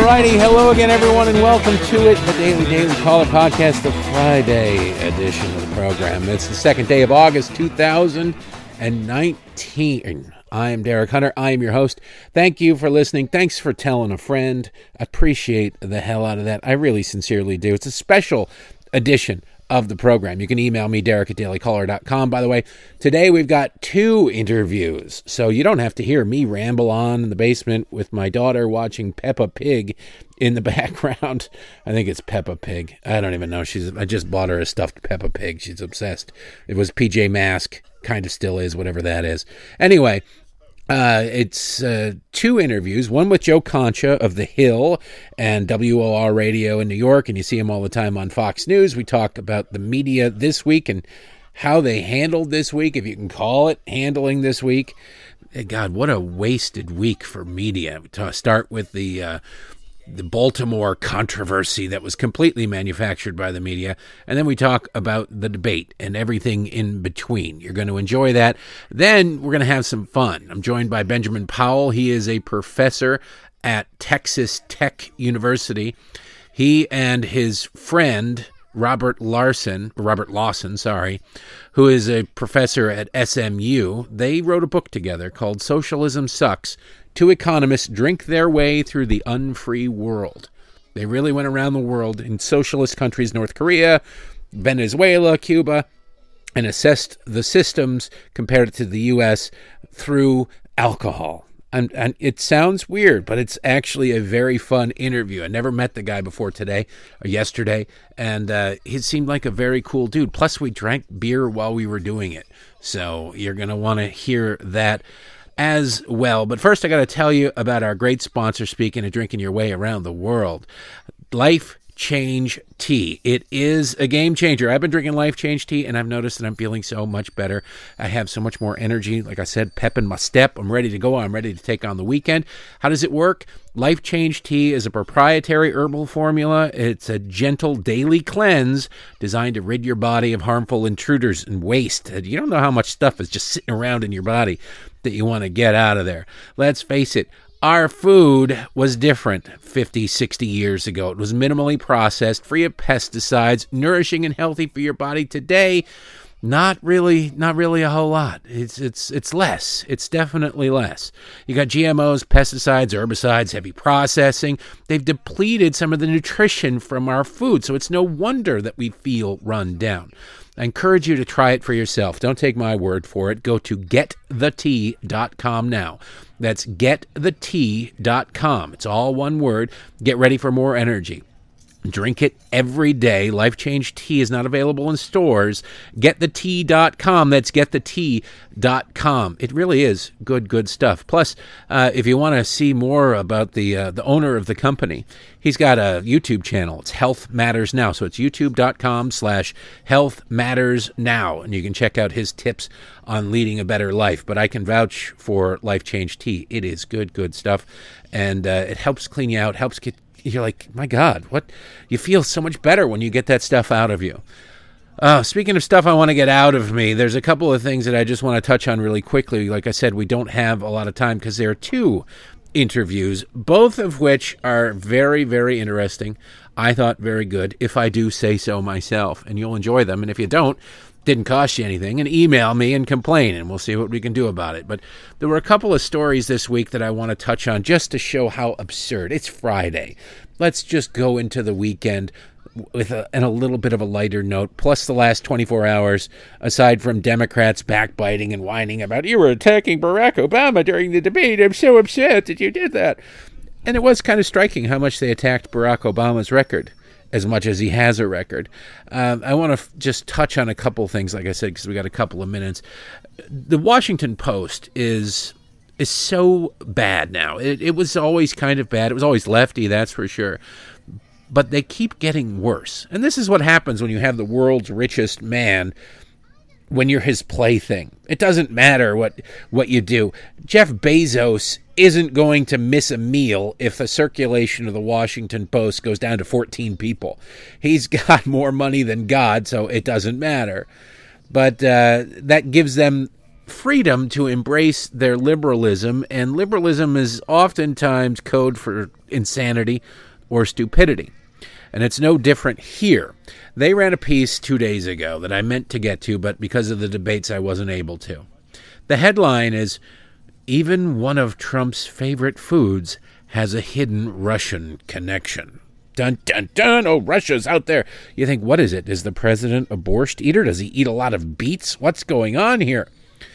righty, hello again, everyone, and welcome to it, the Daily Caller Podcast, the Friday edition of the program. It's the second day of August, 2019. I am Derek Hunter. I am your host. Thank you for listening. Thanks for telling a friend. I appreciate the hell out of that. I really sincerely do. It's a special edition of the program. You can email me, Derek@dailycaller.com. By the way, today we've got 2 interviews, so you don't have to hear me ramble on in the basement with my daughter watching Peppa Pig in the background. I think it's Peppa Pig. I don't even know. I just bought her a stuffed Peppa Pig. She's obsessed. It was PJ Masks, kind of still is, whatever that is. Anyway, it's 2 interviews, one with Joe Concha of The Hill and WOR Radio in New York, and you see him all the time on Fox News. We talk about the media this week and how they handled this week, if you can call it handling this week. God, what a wasted week for media. We start with the Baltimore controversy that was completely manufactured by the media. And then we talk about the debate and everything in between. You're going to enjoy that. Then we're going to have some fun. I'm joined by Benjamin Powell. He is a professor at Texas Tech University. He and his friend, Robert Lawson, who is a professor at SMU, they wrote a book together called Socialism Sucks. 2 economists drink their way through the unfree world. They really went around the world in socialist countries, North Korea, Venezuela, Cuba, and assessed the systems compared to the U.S. through alcohol. And it sounds weird, but it's actually a very fun interview. I never met the guy before today or yesterday, and he seemed like a very cool dude. Plus, we drank beer while we were doing it, so you're going to want to hear that as well. But first, I got to tell you about our great sponsor, speaking of drinking your way around the world, Life Change Tea. It is a game changer. I've been drinking Life Change Tea, and I've noticed that I'm feeling so much better. I have so much more energy. Like I said, pep in my step. I'm ready to go. I'm ready to take on the weekend. How does it work? Life Change Tea is a proprietary herbal formula. It's a gentle daily cleanse designed to rid your body of harmful intruders and waste. You don't know how much stuff is just sitting around in your body that you want to get out of there. Let's face it. Our food was different 50, 60 years ago. It was minimally processed, free of pesticides, nourishing and healthy for your body. Today, not really a whole lot. It's less. It's definitely less. You got GMOs, pesticides, herbicides, heavy processing. They've depleted some of the nutrition from our food, so it's no wonder that we feel run down. I encourage you to try it for yourself. Don't take my word for it. Go to getthetea.com now. That's getthetea.com. It's all one word. Get ready for more energy. Drink it every day. Life Change Tea is not available in stores. Getthetea.com. That's getthetea.com. It really is good stuff. Plus, if you want to see more about the owner of the company, he's got a YouTube channel. It's Health Matters Now. So it's youtube.com/Health Matters Now. And you can check out his tips on leading a better life. But I can vouch for Life Change Tea. It is good stuff. And it helps clean you out, helps get. You're like, my God, what? You feel so much better when you get that stuff out of you. Speaking of stuff I want to get out of me, there's a couple of things that I just want to touch on really quickly. Like I said, we don't have a lot of time because there are 2 interviews, both of which are very, very interesting. I thought very good, if I do say so myself, and you'll enjoy them. And if you don't, didn't cost you anything, and email me and complain, and we'll see what we can do about it. But there were a couple of stories this week that I want to touch on just to show how absurd. It's Friday. Let's just go into the weekend with a little bit of a lighter note, plus the last 24 hours, aside from Democrats backbiting and whining about, you were attacking Barack Obama during the debate. I'm so upset that you did that. And it was kind of striking how much they attacked Barack Obama's record, as much as he has a record. I want to just touch on a couple things, like I said, because we got a couple of minutes. The Washington Post is so bad now. It was always kind of bad. It was always lefty, that's for sure. But they keep getting worse. And this is what happens when you have the world's richest man, when you're his plaything. It doesn't matter what you do. Jeff Bezos isn't going to miss a meal if the circulation of the Washington Post goes down to 14 people. He's got more money than God, so it doesn't matter. But that gives them freedom to embrace their liberalism, and liberalism is oftentimes code for insanity or stupidity. And it's no different here. They ran a piece 2 days ago that I meant to get to, but because of the debates I wasn't able to. The headline is, "Even one of Trump's favorite foods has a hidden Russian connection." Dun, dun, dun. Oh, Russia's out there. You think, what is it? Is the president a borscht eater? Does he eat a lot of beets? What's going on here?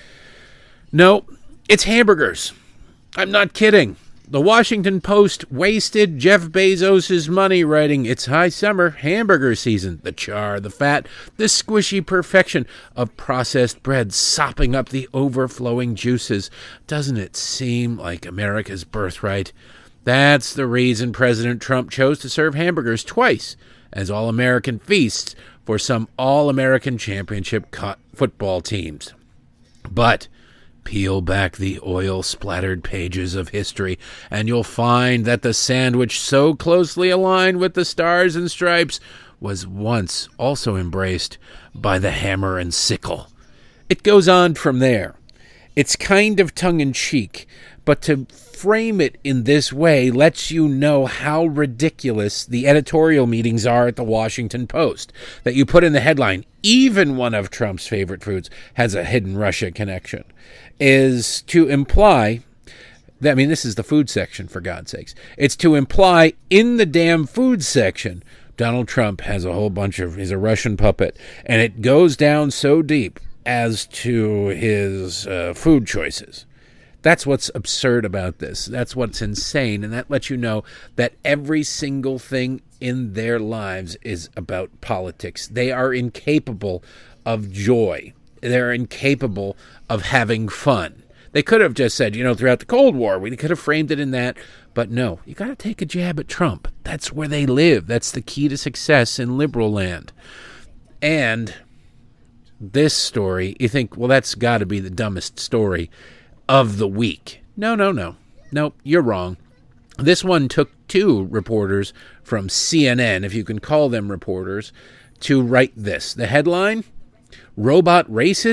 No, it's hamburgers. I'm not kidding. The Washington Post wasted Jeff Bezos' money writing, "It's high summer, hamburger season. The char, the fat, the squishy perfection of processed bread sopping up the overflowing juices. Doesn't it seem like America's birthright?" That's the reason President Trump chose to serve hamburgers twice as all-American feasts for some all-American championship football teams. But peel back the oil-splattered pages of history, and you'll find that the sandwich so closely aligned with the stars and stripes was once also embraced by the hammer and sickle. It goes on from there. It's kind of tongue-in-cheek, but to frame it in this way lets you know how ridiculous the editorial meetings are at the Washington Post. That you put in the headline, "Even one of Trump's favorite foods has a hidden Russia connection," is to imply, I mean, this is the food section, for God's sakes. It's to imply in the damn food section, Donald Trump has a whole bunch of, he's a Russian puppet, and it goes down so deep as to his food choices. That's what's absurd about this. That's what's insane. And that lets you know that every single thing in their lives is about politics. They are incapable of joy. They're incapable of having fun. They could have just said, throughout the Cold War, we could have framed it in that. But no, you got to take a jab at Trump. That's where they live. That's the key to success in liberal land. And this story, you think, well, that's got to be the dumbest story of the week. No. Nope, you're wrong. This one took 2 reporters from CNN, if you can call them reporters, to write this. The headline, "Robot Racism?" ?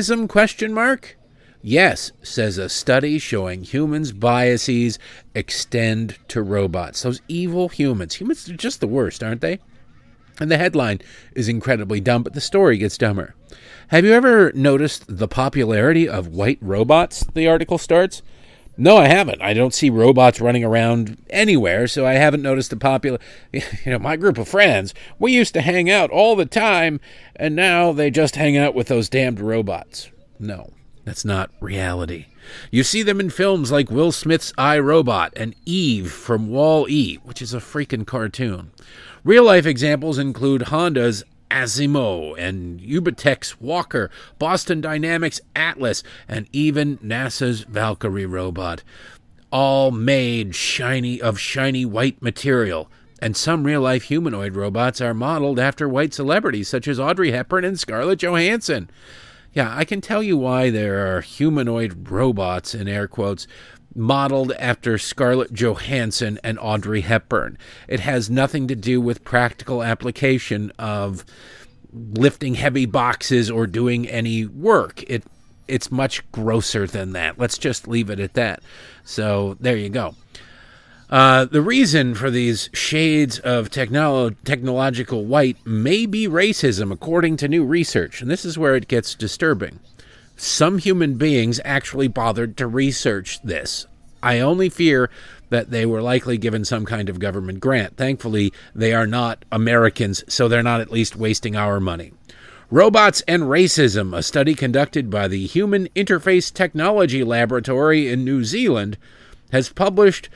Yes, says a study showing humans' biases extend to robots. Those evil humans. Humans are just the worst, aren't they? And the headline is incredibly dumb, but the story gets dumber. Have you ever noticed the popularity of white robots? The article starts. No, I haven't. I don't see robots running around anywhere, so I haven't noticed the popular... my group of friends, we used to hang out all the time, and now they just hang out with those damned robots. No, that's not reality. You see them in films like Will Smith's I, Robot and Eve from Wall-E, which is a freaking cartoon. Real-life examples include Honda's Asimo and Ubitech's Walker, Boston Dynamics Atlas, and even NASA's Valkyrie robot, all made of shiny white material. And some real-life humanoid robots are modeled after white celebrities such as Audrey Hepburn and Scarlett Johansson. Yeah, I can tell you why there are humanoid robots, in air quotes, modeled after Scarlett Johansson and Audrey Hepburn. It has nothing to do with practical application of lifting heavy boxes or doing any work. It's much grosser than that. Let's just leave it at that. So there you go. The reason for these shades of technological white may be racism, according to new research. And this is where it gets disturbing. Some human beings actually bothered to research this. I only fear that they were likely given some kind of government grant. Thankfully, they are not Americans, so they're not at least wasting our money. Robots and Racism, a study conducted by the Human Interface Technology Laboratory in New Zealand, has published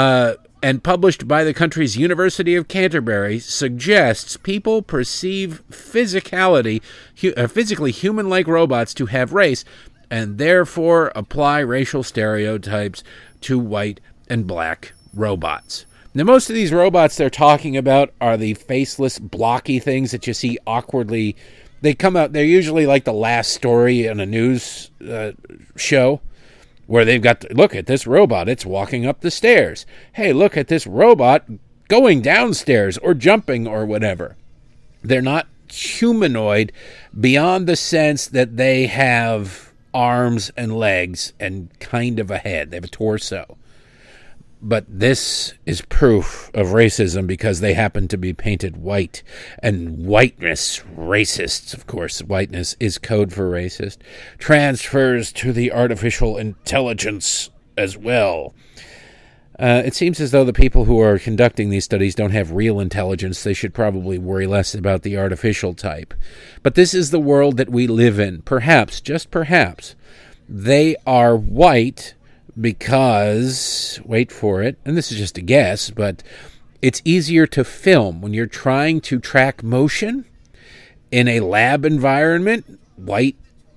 by the country's University of Canterbury, suggests people perceive physically human-like robots to have race, and therefore apply racial stereotypes to white and black robots. Now, most of these robots they're talking about are the faceless, blocky things that you see awkwardly. They come out, they're usually like the last story on a news show, where they've got, look at this robot, it's walking up the stairs. Hey, look at this robot going downstairs or jumping or whatever. They're not humanoid beyond the sense that they have arms and legs and kind of a head. They have a torso. But this is proof of racism because they happen to be painted white. And whiteness, racists, of course, whiteness is code for racist, transfers to the artificial intelligence as well. It seems as though the people who are conducting these studies don't have real intelligence. They should probably worry less about the artificial type. But this is the world that we live in. Perhaps, just perhaps, they are white because, wait for it, and this is just a guess, but it's easier to film when you're trying to track motion in a lab environment. White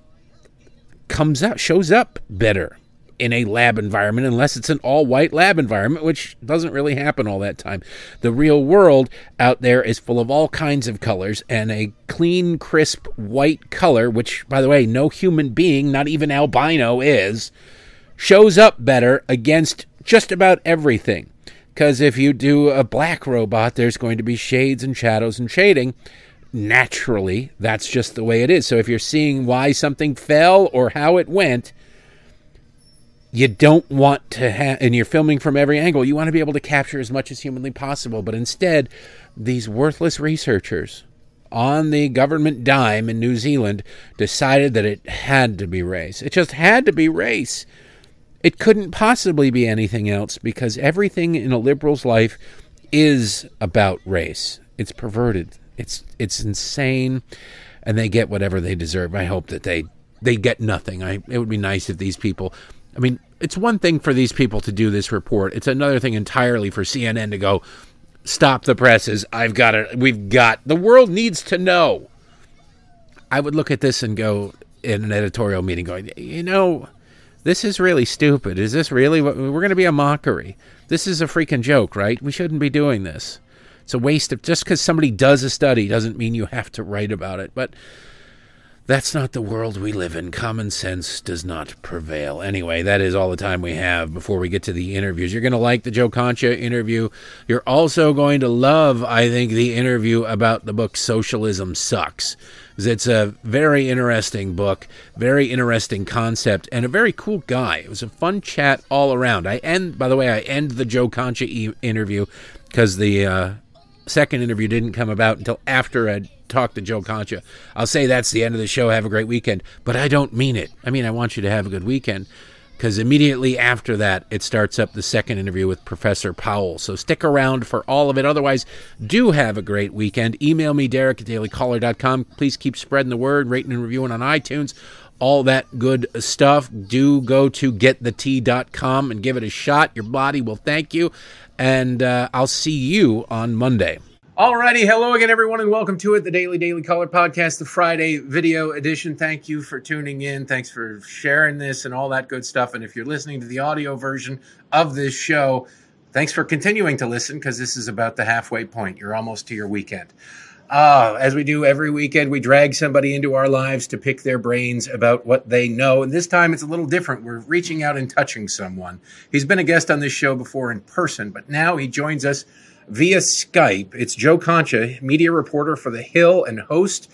shows up better in a lab environment, unless it's an all-white lab environment, which doesn't really happen all that time. The real world out there is full of all kinds of colors, and a clean, crisp white color, which, by the way, no human being, not even albino, shows up better against just about everything. Because if you do a black robot, there's going to be shades and shadows and shading. Naturally, that's just the way it is. So if you're seeing why something fell or how it went, you don't want to have, and you're filming from every angle, you want to be able to capture as much as humanly possible. But instead, these worthless researchers on the government dime in New Zealand decided that it had to be race. It just had to be race. It couldn't possibly be anything else because everything in a liberal's life is about race. It's perverted. It's insane, and they get whatever they deserve. I hope that they get nothing. It would be nice if these people, I mean, it's one thing for these people to do this report. It's another thing entirely for CNN to go, stop the presses. The world needs to know. I would look at this and go in an editorial meeting going, this is really stupid. Is this really what we're going to be a mockery? This is a freaking joke, right? We shouldn't be doing this. It's a waste of, just because somebody does a study doesn't mean you have to write about it. But that's not the world we live in. Common sense does not prevail. Anyway, that is all the time we have before we get to the interviews. You're going to like the Joe Concha interview. You're also going to love, I think, the interview about the book Socialism Sucks. It's a very interesting book, very interesting concept, and a very cool guy. It was a fun chat all around. I end the Joe Concha interview because the second interview didn't come about until after I'd talked to Joe Concha. I'll say that's the end of the show. Have a great weekend. But I don't mean it. I mean, I want you to have a good weekend, because immediately after that, it starts up the second interview with Professor Powell. So stick around for all of it. Otherwise, do have a great weekend. Email me, Derek@dailycaller.com. Please keep spreading the word, rating and reviewing on iTunes, all that good stuff. Do go to getthetea.com and give it a shot. Your body will thank you. And I'll see you on Monday. Alrighty, hello again, everyone, and welcome to it, the Daily Caller podcast, the Friday video edition. Thank you for tuning in. Thanks for sharing this and all that good stuff. And if you're listening to the audio version of this show, thanks for continuing to listen, because this is about the halfway point. You're almost to your weekend. As we do every weekend, we drag somebody into our lives to pick their brains about what they know. And this time it's a little different. We're reaching out and touching someone. He's been a guest on this show before in person, but now he joins us via Skype. It's Joe Concha, media reporter for The Hill and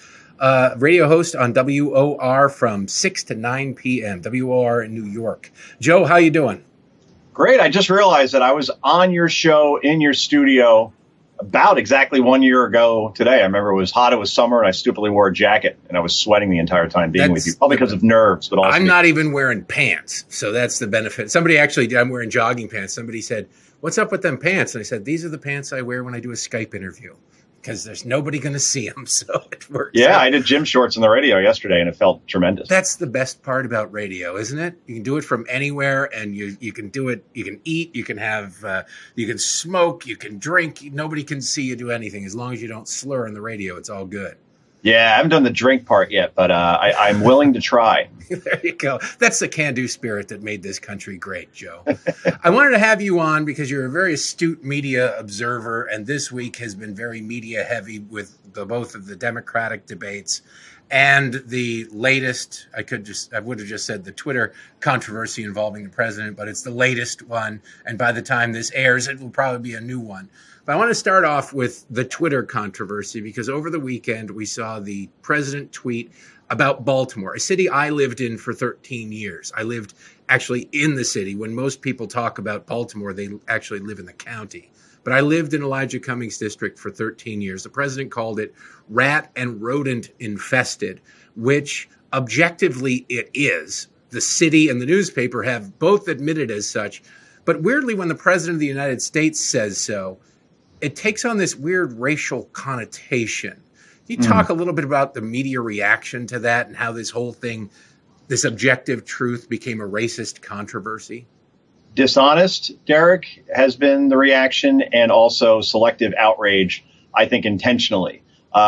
radio host on WOR from 6 to 9 p.m., WOR in New York. Joe, how you doing? Great. I just realized that I was on your show in your studio about exactly 1 year ago today. I remember it was hot, it was summer, and I stupidly wore a jacket, and I was sweating the entire time being with you, probably because of nerves. But also I'm not even wearing pants, so that's the benefit. I'm wearing jogging pants. Somebody said, "What's up with them pants?" And I said, "These are the pants I wear when I do a Skype interview, because there's nobody going to see them," so it works. Yeah, I did gym shorts on the radio yesterday, and it felt tremendous. That's the best part about radio, isn't it? You can do it from anywhere, and you can do it. You can eat, you can have, you can smoke, you can drink. Nobody can see you do anything as long as you don't slur on the radio. It's all good. Yeah, I haven't done the drink part yet, but I'm willing to try. There you go. That's the can-do spirit that made this country great, Joe. I wanted to have you on because you're a very astute media observer, and this week has been very media-heavy with both of the Democratic debates and the latest, I would have just said the Twitter controversy involving the president, but it's the latest one, and by the time this airs, it will probably be a new one. But I want to start off with the Twitter controversy, because over the weekend we saw the president tweet about Baltimore, a city I lived in for 13 years. I lived actually in the city. When most people talk about Baltimore, they actually live in the county. But I lived in Elijah Cummings District for 13 years. The president called it rat and rodent infested, which objectively it is. The city and the newspaper have both admitted as such. But weirdly, when the president of the United States says so, it takes on this weird racial connotation. Can you talk a little bit about the media reaction to that and how this whole thing, this objective truth, became a racist controversy? Dishonest, Derek, has been the reaction, and also selective outrage, I think intentionally.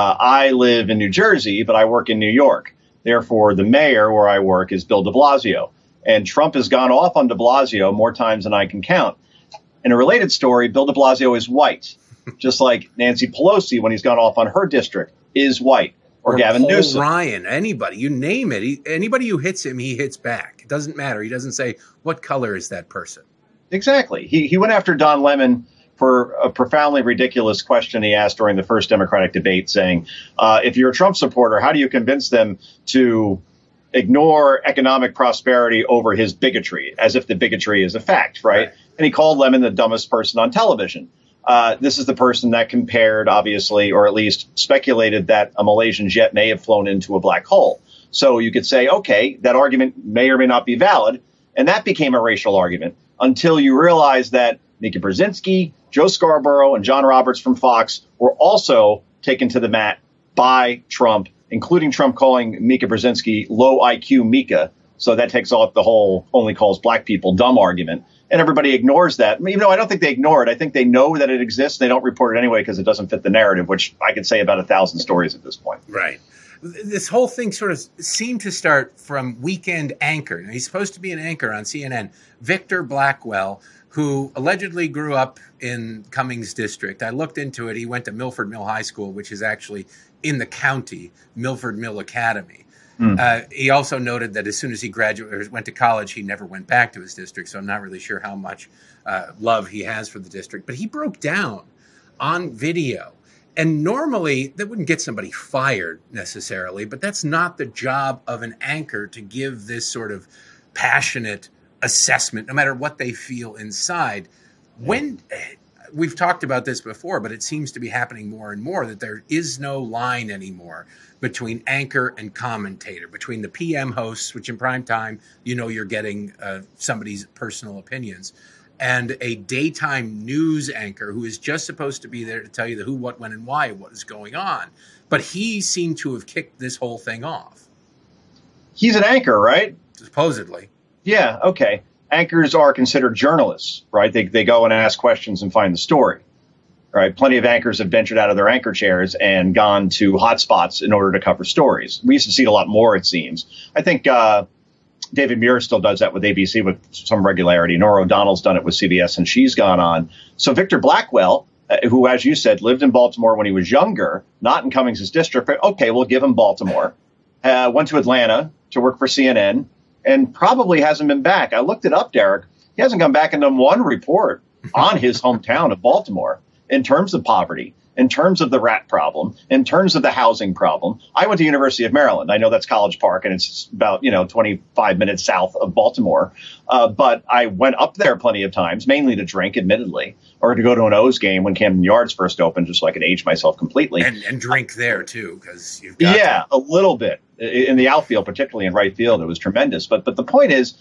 I live in New Jersey, but I work in New York. Therefore, the mayor where I work is Bill de Blasio. And Trump has gone off on de Blasio more times than I can count. In a related story, Bill de Blasio is white, just like Nancy Pelosi, when he's gone off on her district, is white. Or Gavin Paul Newsom. Ryan, anybody, you name it. Anybody who hits him, he hits back. It doesn't matter. He doesn't say, what color is that person? Exactly. He went after Don Lemon for a profoundly ridiculous question he asked during the first Democratic debate, saying, if you're a Trump supporter, how do you convince them to ignore economic prosperity over his bigotry, as if the bigotry is a fact, right? And he called Lemon the dumbest person on television. This is the person that compared, obviously, or at least speculated that a Malaysian jet may have flown into a black hole. So you could say, OK, that argument may or may not be valid. And that became a racial argument until you realize that Mika Brzezinski, Joe Scarborough, and John Roberts from Fox were also taken to the mat by Trump, including Trump calling Mika Brzezinski low IQ Mika. So that takes off the whole only calls black people dumb argument. And everybody ignores that. Even though I don't think they ignore it. I think they know that it exists. They don't report it anyway because it doesn't fit the narrative, which I could say about 1,000 stories at this point. Right. This whole thing sort of seemed to start from weekend anchor. Now, he's supposed to be an anchor on CNN. Victor Blackwell, who allegedly grew up in Cummings District. I looked into it. He went to Milford Mill High School, which is actually in the county, Milford Mill Academy. He also noted that as soon as he graduated or went to college, he never went back to his district. So I'm not really sure how much love he has for the district. But he broke down on video. And normally that wouldn't get somebody fired necessarily, but that's not the job of an anchor to give this sort of passionate assessment, no matter what they feel inside. When we've talked about this before, but it seems to be happening more and more that there is no line anymore between anchor and commentator, between the PM hosts, which in prime time, you know, you're getting somebody's personal opinions, and a daytime news anchor who is just supposed to be there to tell you the who, what, when, and why of what is going on. But he seemed to have kicked this whole thing off. He's an anchor, right? Supposedly. Yeah, okay. Anchors are considered journalists, right? They go and ask questions and find the story, right? Plenty of anchors have ventured out of their anchor chairs and gone to hotspots in order to cover stories. We used to see it a lot more, it seems. I think David Muir still does that with ABC with some regularity. Norah O'Donnell's done it with CBS, and she's gone on. So Victor Blackwell, who, as you said, lived in Baltimore when he was younger, not in Cummings' district, but okay, we'll give him Baltimore, went to Atlanta to work for CNN, and probably hasn't been back. I looked it up, Derek. He hasn't come back and done one report on his hometown of Baltimore in terms of poverty, in terms of the rat problem, in terms of the housing problem. I went to University of Maryland. I know that's College Park, and it's about 25 minutes south of Baltimore. But I went up there plenty of times, mainly to drink, admittedly, or to go to an O's game when Camden Yards first opened, just so I could age myself completely. And drink there, too, because you've got a little bit. In the outfield, particularly in right field, it was tremendous. But the point is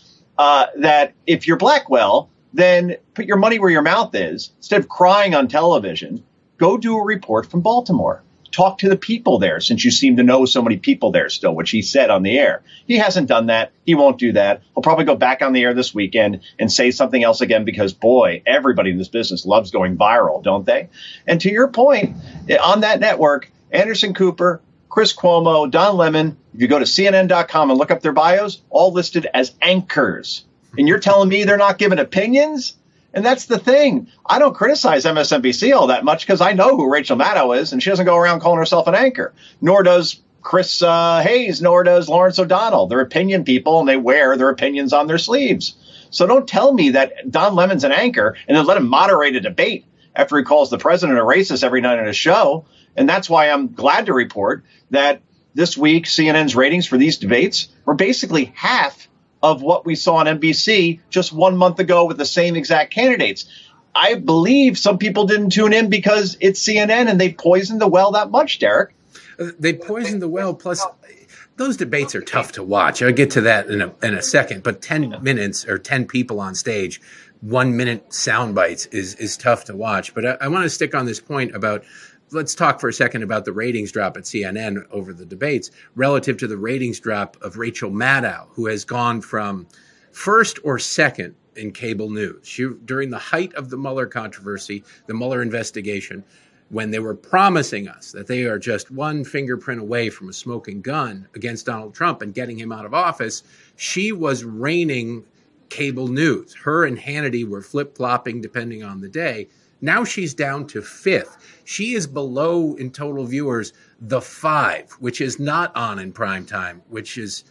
that if you're Blackwell, then put your money where your mouth is. Instead of crying on television, go do a report from Baltimore. Talk to the people there, since you seem to know so many people there still, which he said on the air. He hasn't done that. He won't do that. He'll probably go back on the air this weekend and say something else again because, boy, everybody in this business loves going viral, don't they? And to your point, on that network, Anderson Cooper, Chris Cuomo, Don Lemon, if you go to CNN.com and look up their bios, all listed as anchors. And you're telling me they're not giving opinions? And that's the thing. I don't criticize MSNBC all that much because I know who Rachel Maddow is, and she doesn't go around calling herself an anchor. Nor does Chris Hayes, nor does Lawrence O'Donnell. They're opinion people, and they wear their opinions on their sleeves. So don't tell me that Don Lemon's an anchor and then let him moderate a debate after he calls the president a racist every night on his show. And that's why I'm glad to report that this week, CNN's ratings for these debates were basically half of what we saw on NBC just 1 month ago with the same exact candidates. I believe some people didn't tune in because it's CNN and they poisoned the well that much, Derek. They poisoned the well. Plus, those debates are tough to watch. I'll get to that in a second. But 10 minutes or 10 people on stage, 1 minute sound bites is tough to watch. But I want to stick on this point about, let's talk for a second about the ratings drop at CNN over the debates relative to the ratings drop of Rachel Maddow, who has gone from first or second in cable news. During the height of the Mueller controversy, the Mueller investigation, when they were promising us that they are just one fingerprint away from a smoking gun against Donald Trump and getting him out of office, she was reigning cable news. Her and Hannity were flip-flopping depending on the day. Now she's down to fifth. She is below in total viewers the 5, which is not on in prime time, which is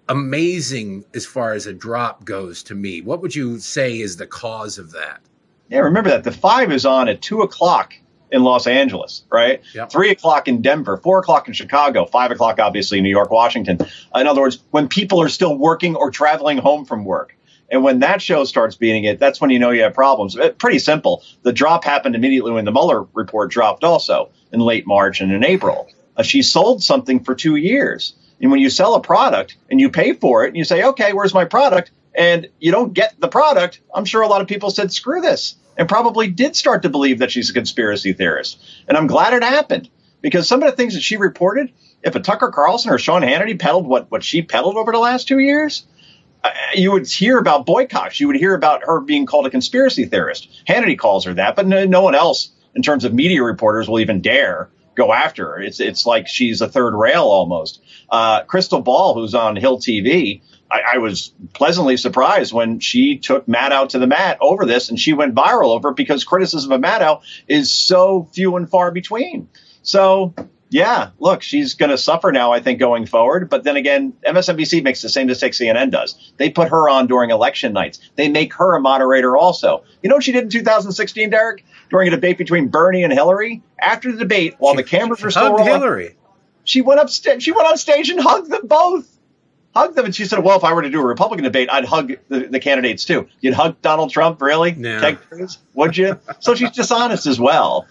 amazing as far as a drop goes to me. What would you say is the cause of that? Yeah, remember that the 5 is on at 2 o'clock in Los Angeles, right? Yep. 3 o'clock in Denver, 4 o'clock in Chicago, 5 o'clock, obviously, in New York, Washington. In other words, when people are still working or traveling home from work. And when that show starts beating it, that's when you know you have problems. Pretty simple. The drop happened immediately when the Mueller report dropped also in late March and in April. She sold something for 2 years. And when you sell a product and you pay for it and you say, okay, where's my product? And you don't get the product, I'm sure a lot of people said, screw this, and probably did start to believe that she's a conspiracy theorist. And I'm glad it happened, because some of the things that she reported, if a Tucker Carlson or Sean Hannity peddled what she peddled over the last 2 years, you would hear about boycotts. You would hear about her being called a conspiracy theorist. Hannity calls her that, but no one else in terms of media reporters will even dare go after her. It's like she's a third rail almost. Crystal Ball, who's on Hill TV, I was pleasantly surprised when she took Maddow to the mat over this, and she went viral over it because criticism of Maddow is so few and far between. So, yeah, look, she's going to suffer now, I think, going forward. But then again, MSNBC makes the same mistake CNN does. They put her on during election nights. They make her a moderator also. You know what she did in 2016, Derek? During a debate between Bernie and Hillary? After the debate, while the cameras were still rolling, Hillary. She went on stage and hugged them both. Hugged them. And she said, well, if I were to do a Republican debate, I'd hug the candidates too. You'd hug Donald Trump, really? No. Ted Cruz? Would you? So she's dishonest as well.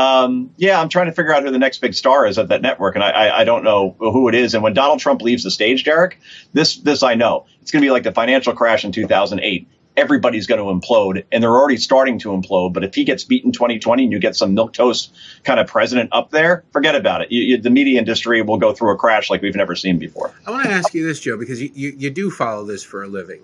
Yeah, I'm trying to figure out who the next big star is at that network, and I don't know who it is. And when Donald Trump leaves the stage, Derek, this I know. It's going to be like the financial crash in 2008. Everybody's going to implode, and they're already starting to implode. But if he gets beat in 2020 and you get some milquetoast kind of president up there, forget about it. The media industry will go through a crash like we've never seen before. I want to ask you this, Joe, because you do follow this for a living.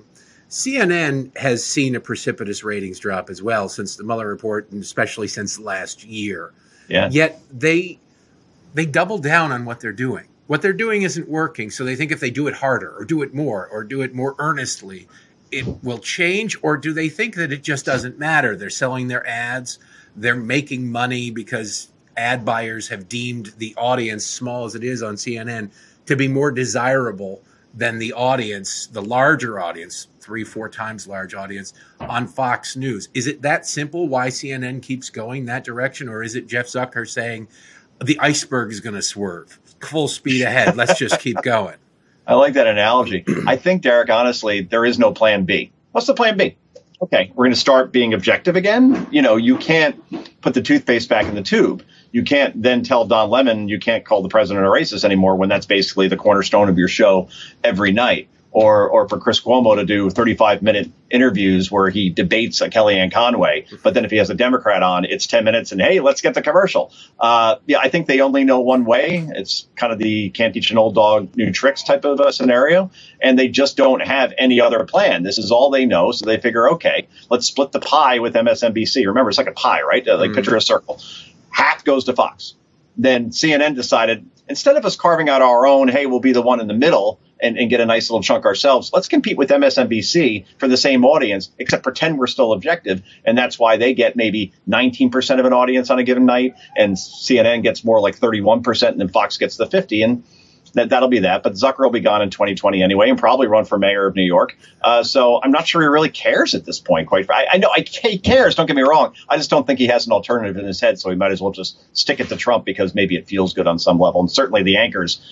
CNN has seen a precipitous ratings drop as well since the Mueller report, and especially since last year. Yeah. Yet they double down on what they're doing. What they're doing isn't working, so they think if they do it harder or do it more earnestly, it will change. Or do they think that it just doesn't matter? They're selling their ads. They're making money because ad buyers have deemed the audience, small as it is on CNN, to be more desirable than the audience, the larger audience, 3-4 times large audience on Fox News. Is it that simple why CNN keeps going that direction? Or is it Jeff Zucker saying the iceberg is going to swerve full speed ahead? Let's just keep going. I like that analogy. I think, Derek, honestly, there is no plan B. What's the plan B? Okay, we're going to start being objective again. You know, you can't put the toothpaste back in the tube. You can't then tell Don Lemon you can't call the president a racist anymore when that's basically the cornerstone of your show every night. Or for Chris Cuomo to do 35-minute interviews where he debates Kellyanne Conway. But then if he has a Democrat on, it's 10 minutes and, hey, let's get the commercial. Yeah, I think they only know one way. It's kind of the can't teach an old dog new tricks type of scenario. And they just don't have any other plan. This is all they know. So they figure, OK, let's split the pie with MSNBC. Remember, it's like a pie, right? Like picture a circle. Half goes to Fox. Then CNN decided, instead of us carving out our own, hey, we'll be the one in the middle and get a nice little chunk ourselves, let's compete with MSNBC for the same audience, except pretend we're still objective. And that's why they get maybe 19% of an audience on a given night, and CNN gets more like 31%, and then Fox gets the 50%. And that'll be that. But Zucker will be gone in 2020 anyway, and probably run for mayor of New York. So I'm not sure he really cares at this point. I know he cares. Don't get me wrong. I just don't think he has an alternative in his head. So he might as well just stick it to Trump because maybe it feels good on some level. And certainly the anchors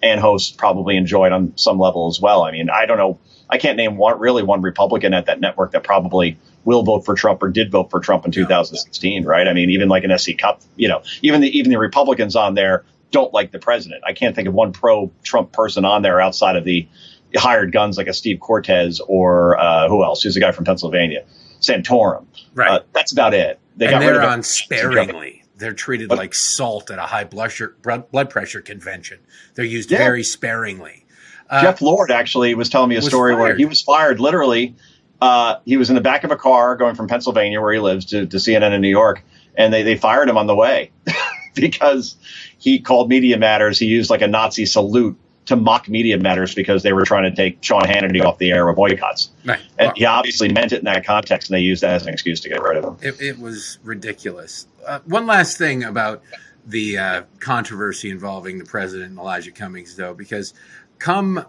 and hosts probably enjoyed on some level as well. I mean, I don't know. I can't name one Republican at that network that probably will vote for Trump or did vote for Trump in 2016, right? I mean, even like an SC Cup, even the Republicans on there don't like the president. I can't think of one pro-Trump person on there outside of the hired guns like a Steve Cortez or who else? Who's the guy from Pennsylvania? Santorum. Right. That's about it. They're on sparingly. They're treated like salt at a high blood pressure convention. They're used very sparingly. Jeff Lord actually was telling me a story where he was fired literally. He was in the back of a car going from Pennsylvania, where he lives, to CNN in New York, and they fired him on the way because he called Media Matters. He used like a Nazi salute to mock Media Matters because they were trying to take Sean Hannity off the air with boycotts. Right. And he obviously meant it in that context, and they used that as an excuse to get rid of him. It was ridiculous. One last thing about the controversy involving the president and Elijah Cummings, though, because come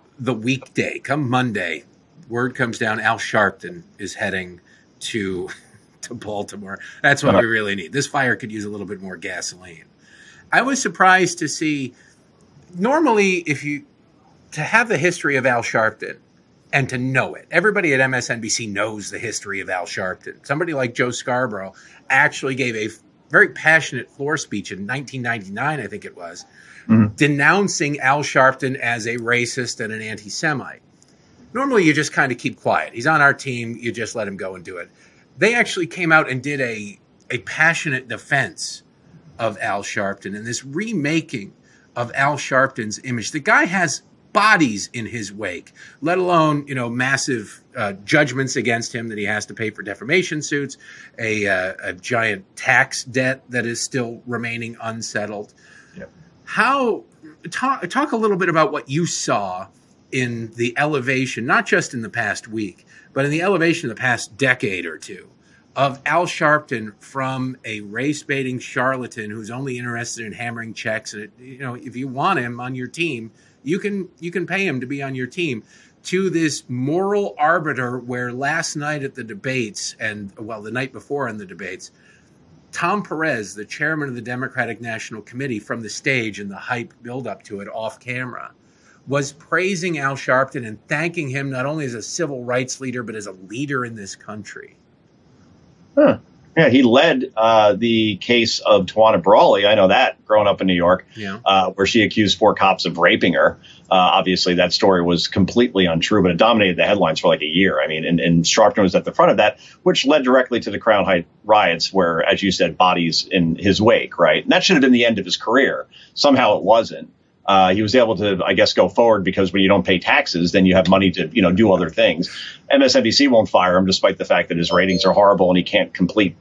Monday, word comes down Al Sharpton is heading to Baltimore. That's what we really need. This fire could use a little bit more gasoline. I was surprised to see, normally, to have the history of Al Sharpton and to know it, everybody at MSNBC knows the history of Al Sharpton. Somebody like Joe Scarborough actually gave a very passionate floor speech in 1999, I think it was, denouncing Al Sharpton as a racist and an anti-Semite. Normally, you just kind of keep quiet. He's on our team. You just let him go and do it. They actually came out and did a passionate defense of Al Sharpton and this remaking of Al Sharpton's image. The guy has bodies in his wake, let alone, massive judgments against him that he has to pay for defamation suits, a giant tax debt that is still remaining unsettled. Yep. Talk a little bit about what you saw in the elevation, not just in the past week, but in the elevation of the past decade or two, of Al Sharpton from a race-baiting charlatan who's only interested in hammering checks. And if you want him on your team, you can pay him to be on your team, to this moral arbiter where last night at the debates, the night before in the debates, Tom Perez, the chairman of the Democratic National Committee, from the stage and the hype build-up to it off camera, was praising Al Sharpton and thanking him not only as a civil rights leader, but as a leader in this country. Huh. Yeah, he led the case of Tawana Brawley. I know that, growing up in New York, where she accused 4 cops of raping her. Obviously, that story was completely untrue, but it dominated the headlines for like a year. I mean, and Sharpton was at the front of that, which led directly to the Crown Heights riots, where, as you said, bodies in his wake, right? And that should have been the end of his career. Somehow it wasn't. He was able to, I guess, go forward because when you don't pay taxes, then you have money to, do other things. MSNBC won't fire him, despite the fact that his ratings are horrible and he can't read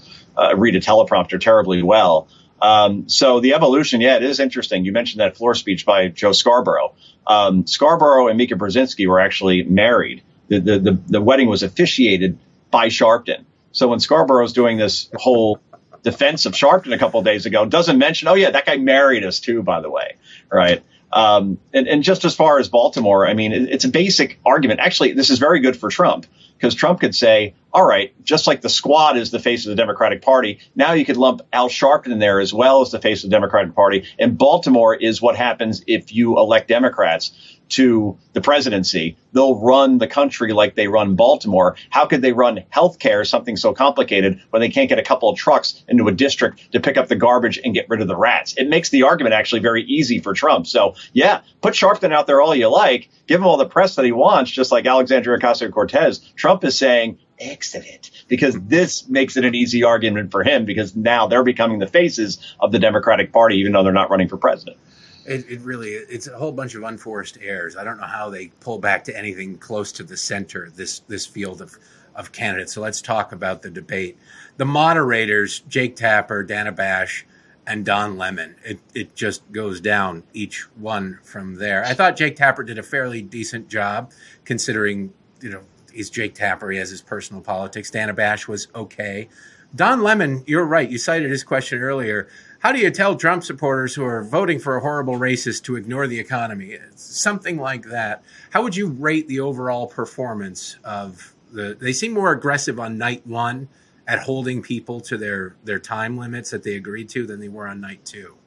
a teleprompter terribly well. So the evolution, it is interesting. You mentioned that floor speech by Joe Scarborough. Scarborough and Mika Brzezinski were actually married. The wedding was officiated by Sharpton. So when Scarborough's doing this whole defense of Sharpton a couple of days ago, doesn't mention, that guy married us too, by the way, right? And just as far as Baltimore, I mean, it's a basic argument. Actually, this is very good for Trump, because Trump could say, all right, just like the Squad is the face of the Democratic Party, now you could lump Al Sharpton in there as well as the face of the Democratic Party. And Baltimore is what happens if you elect Democrats to the presidency. They'll run the country like they run Baltimore. How could they run healthcare, something so complicated, when they can't get a couple of trucks into a district to pick up the garbage and get rid of the rats? It makes the argument actually very easy for Trump. So, put Sharpton out there all you like. Give him all the press that he wants, just like Alexandria Ocasio-Cortez. Trump is saying, excellent, because this makes it an easy argument for him, because now they're becoming the faces of the Democratic Party, even though they're not running for president. It's a whole bunch of unforced errors. I don't know how they pull back to anything close to the center, this field of candidates. So let's talk about the debate. The moderators, Jake Tapper, Dana Bash, and Don Lemon. It just goes down, each one from there. I thought Jake Tapper did a fairly decent job, considering, he's Jake Tapper. He has his personal politics. Dana Bash was okay. Don Lemon, you're right. You cited his question earlier. How do you tell Trump supporters who are voting for a horrible racist to ignore the economy? It's something like that. How would you rate the overall performance of they seem more aggressive on night 1 at holding people to their time limits that they agreed to than they were on night 2.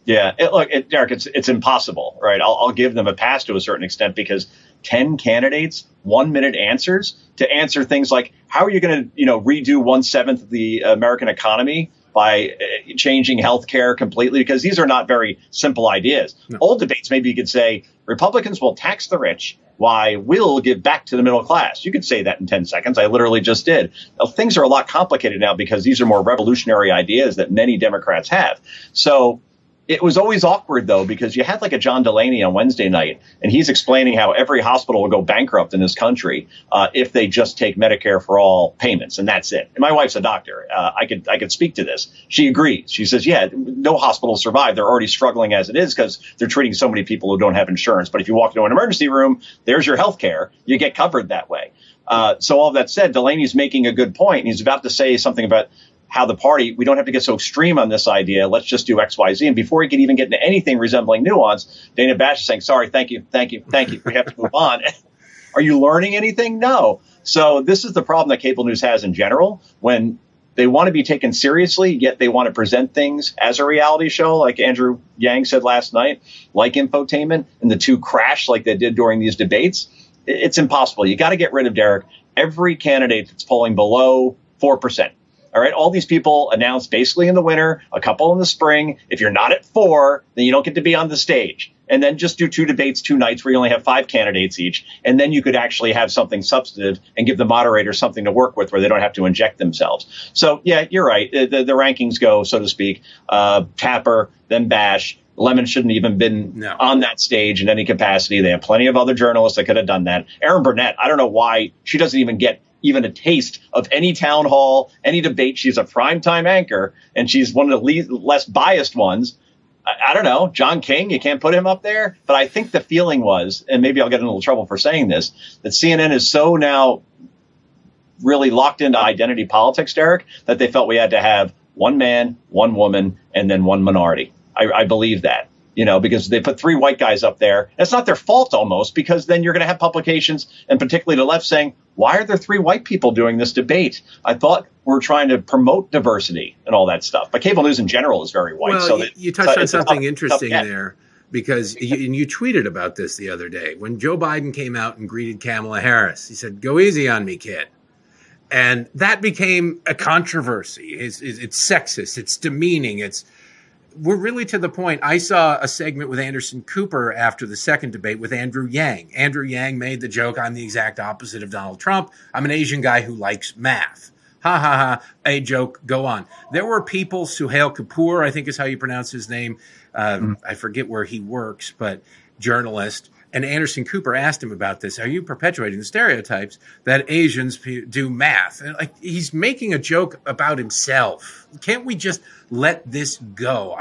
Yeah, Derek, it's impossible, right? I'll give them a pass to a certain extent because 10 candidates, 1 minute answers to answer things like how are you going to, redo 1/7 of the American economy by changing healthcare completely? Because these are not very simple ideas. No. Old debates, maybe you could say Republicans will tax the rich. Why we'll give back to the middle class. You could say that in 10 seconds. I literally just did. Now, things are a lot complicated now because these are more revolutionary ideas that many Democrats have. So it was always awkward, though, because you had like a John Delaney on Wednesday night, and he's explaining how every hospital will go bankrupt in this country if they just take Medicare for all payments, and that's it. And my wife's a doctor. I could speak to this. She agrees. She says, yeah, no hospitals survive. They're already struggling as it is because they're treating so many people who don't have insurance. But if you walk into an emergency room, there's your health care. You get covered that way. So all of that said, Delaney's making a good point. And he's about to say something about how the party, we don't have to get so extreme on this idea. Let's just do X, Y, Z. And before he could even get into anything resembling nuance, Dana Bash is saying, sorry, thank you. We have to move on. Are you learning anything? No. So this is the problem that cable news has in general. When they want to be taken seriously, yet they want to present things as a reality show, like Andrew Yang said last night, like infotainment, and the two crash like they did during these debates. It's impossible. You got to get rid of, Derek, every candidate that's polling below 4%. All right. All these people announced basically in the winter, a couple in the spring. If you're not at 4, then you don't get to be on the stage. And then just do 2 debates, 2 nights where you only have 5 candidates each. And then you could actually have something substantive and give the moderators something to work with where they don't have to inject themselves. So, yeah, you're right. The rankings go, so to speak, Tapper, then Bash. Lemon shouldn't even been on that stage in any capacity. They have plenty of other journalists that could have done that. Erin Burnett, I don't know why she doesn't even get even a taste of any town hall, any debate. She's a primetime anchor, and she's one of the less biased ones. I don't know. John King, you can't put him up there. But I think the feeling was, and maybe I'll get in a little trouble for saying this, that CNN is so now really locked into identity politics, Derek, that they felt we had to have one man, one woman, and then one minority. I believe that. Because they put 3 white guys up there. It's not their fault almost, because then you're going to have publications, and particularly the left, saying, why are there 3 white people doing this debate? I thought we're trying to promote diversity and all that stuff. But cable news in general is very white. Well, so you touched on something interesting there, because you tweeted about this the other day. When Joe Biden came out and greeted Kamala Harris, he said, go easy on me, kid. And that became a controversy. It's sexist. It's demeaning. We're really to the point. I saw a segment with Anderson Cooper after the second debate with Andrew Yang. Andrew Yang made the joke, I'm the exact opposite of Donald Trump. I'm an Asian guy who likes math. Ha, ha, ha. A joke. Go on. There were people, Suhail Kapoor, I think is how you pronounce his name. I forget where he works, but journalist. And Anderson Cooper asked him about this. Are you perpetuating the stereotypes that Asians do math? And he's making a joke about himself. Can't we just let this go?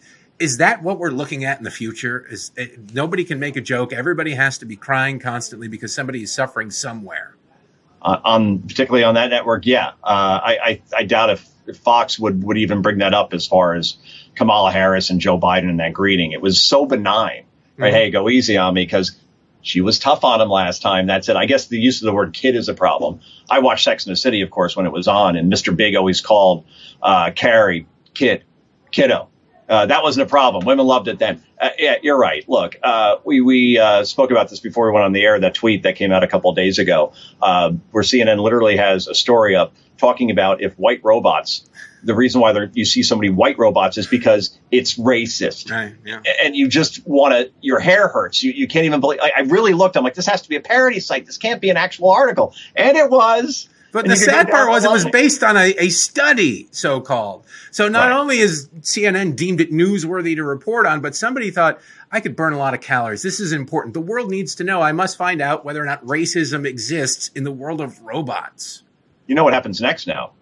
Is that what we're looking at in the future? Nobody can make a joke. Everybody has to be crying constantly because somebody is suffering somewhere. Particularly on that network, yeah. I doubt if Fox would even bring that up as far as Kamala Harris and Joe Biden in that greeting. It was so benign. Right, hey, go easy on me, because she was tough on him last time. That's it. I guess the use of the word kid is a problem. I watched Sex and the City, of course, when it was on, and Mr. Big always called Carrie kiddo. That wasn't a problem. Women loved it then. Yeah, you're right. Look, we spoke about this before we went on the air, that tweet that came out a couple of days ago, where CNN literally has a story up talking about if white robots, the reason why you see so many white robots is because it's racist. Right, yeah. And you just your hair hurts. You can't even believe. I really looked. I'm like, this has to be a parody site. This can't be an actual article. And it was. But the sad part was it was based on a study, so-called. So not only is CNN deemed it newsworthy to report on, but somebody thought, I could burn a lot of calories. This is important. The world needs to know. I must find out whether or not racism exists in the world of robots. You know what happens next now?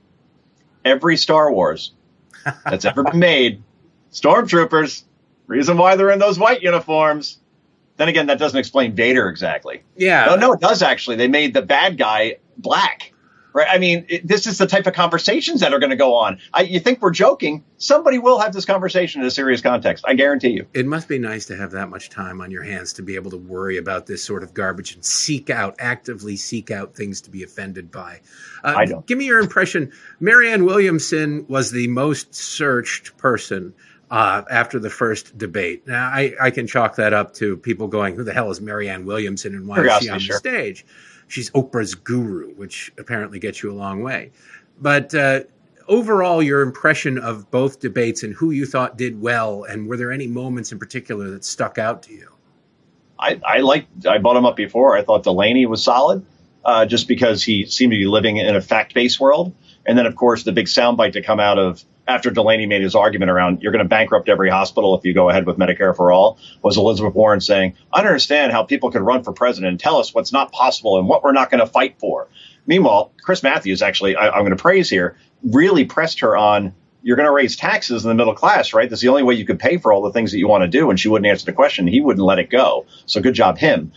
Every Star Wars that's ever been made, stormtroopers, reason why they're in those white uniforms. Then again, that doesn't explain Vader exactly. Yeah. No, it does actually. They made the bad guy black. Right. I mean, this is the type of conversations that are going to go on. You think we're joking? Somebody will have this conversation in a serious context. I guarantee you. It must be nice to have that much time on your hands to be able to worry about this sort of garbage and actively seek out things to be offended by. I don't. Give me your impression. Marianne Williamson was the most searched person after the first debate. Now, I can chalk that up to people going, who the hell is Marianne Williamson and why is she on the stage? She's Oprah's guru, which apparently gets you a long way. But overall, your impression of both debates and who you thought did well, and were there any moments in particular that stuck out to you? I brought him up before. I thought Delaney was solid, just because he seemed to be living in a fact-based world. And then, of course, the big soundbite to come out of after Delaney made his argument around you're going to bankrupt every hospital if you go ahead with Medicare for all was Elizabeth Warren saying, I don't understand how people could run for president and tell us what's not possible and what we're not going to fight for. Meanwhile, Chris Matthews, actually, I'm going to praise here, really pressed her on, you're going to raise taxes in the middle class, right? That's the only way you could pay for all the things that you want to do. And she wouldn't answer the question. He wouldn't let it go. So good job, him.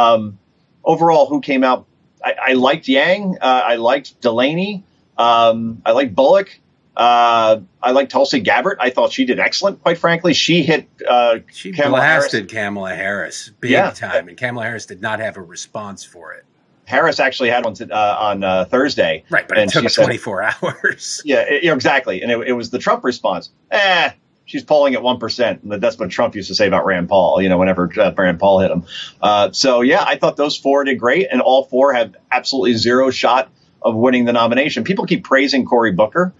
Overall, who came out? I liked Yang. I liked Delaney. I liked Bullock. I like Tulsi Gabbard. I thought she did excellent, quite frankly. She hit she blasted Kamala Harris big time, and Kamala Harris did not have a response for it. Harris actually had one on Thursday. Right, but it took 24 hours. Yeah, exactly. And it was the Trump response. She's polling at 1%. And that's what Trump used to say about Rand Paul, whenever Rand Paul hit him. I thought those four did great, and all four have absolutely zero shot of winning the nomination. People keep praising Cory Booker.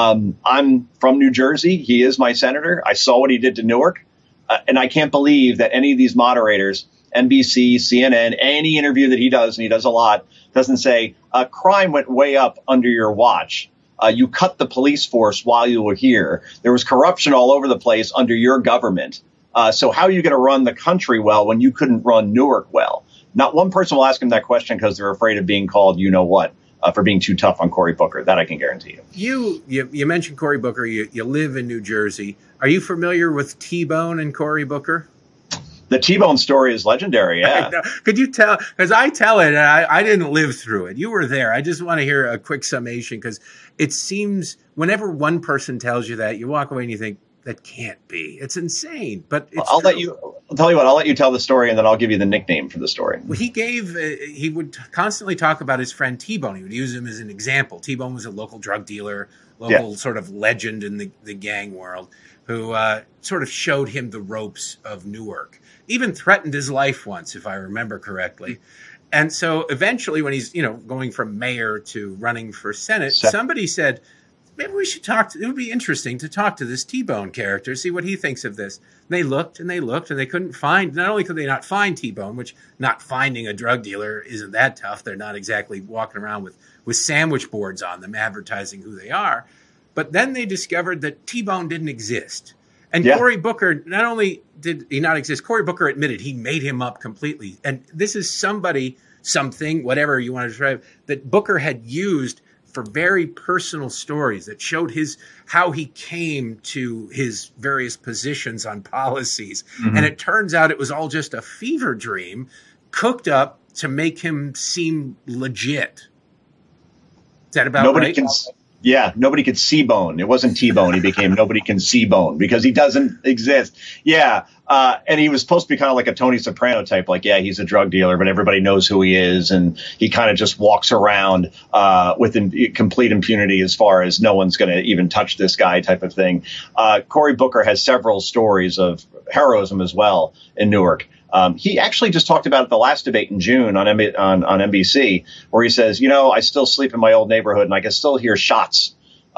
I'm from New Jersey. He is my senator. I saw what he did to Newark. And I can't believe that any of these moderators, NBC, CNN, any interview that he does, and he does a lot, doesn't say crime went way up under your watch. You cut the police force while you were here. There was corruption all over the place under your government. So how are you going to run the country well when you couldn't run Newark well? Not one person will ask him that question because they're afraid of being called you-know-what. For being too tough on Cory Booker. That I can guarantee you. You mentioned Cory Booker. You live in New Jersey. Are you familiar with T-Bone and Cory Booker? The T-Bone story is legendary, yeah. Could you tell? Because I tell it, and I didn't live through it. You were there. I just want to hear a quick summation, because it seems whenever one person tells you that, you walk away and you think, that can't be. It's insane, but it's I'll tell you what, I'll let you tell the story, and then I'll give you the nickname for the story. Well, he would constantly talk about his friend T-Bone. He would use him as an example. T-Bone was a local drug dealer, sort of legend in the gang world, who sort of showed him the ropes of Newark, even threatened his life once, if I remember correctly. And so eventually when he's, going from mayor to running for Senate, somebody said, maybe we should talk. It would be interesting to talk to this T-Bone character, see what he thinks of this. And they looked and they looked, and they couldn't find. Not only could they not find T-Bone, which not finding a drug dealer isn't that tough. They're not exactly walking around with sandwich boards on them advertising who they are. But then they discovered that T-Bone didn't exist. And Cory Booker, not only did he not exist, Cory Booker admitted he made him up completely. And this is something, whatever you want to describe, that Booker had used for very personal stories that showed how he came to his various positions on policies. Mm-hmm. And it turns out it was all just a fever dream cooked up to make him seem legit. Is that about right? Nobody could see Bone. It wasn't T-Bone. He became nobody can see Bone because he doesn't exist. Yeah. And he was supposed to be kind of like a Tony Soprano type, like, he's a drug dealer, but everybody knows who he is. And he kind of just walks around with complete impunity as far as no one's going to even touch this guy type of thing. Cory Booker has several stories of heroism as well in Newark. He actually just talked about it the last debate in June on NBC, where he says, I still sleep in my old neighborhood and I can still hear shots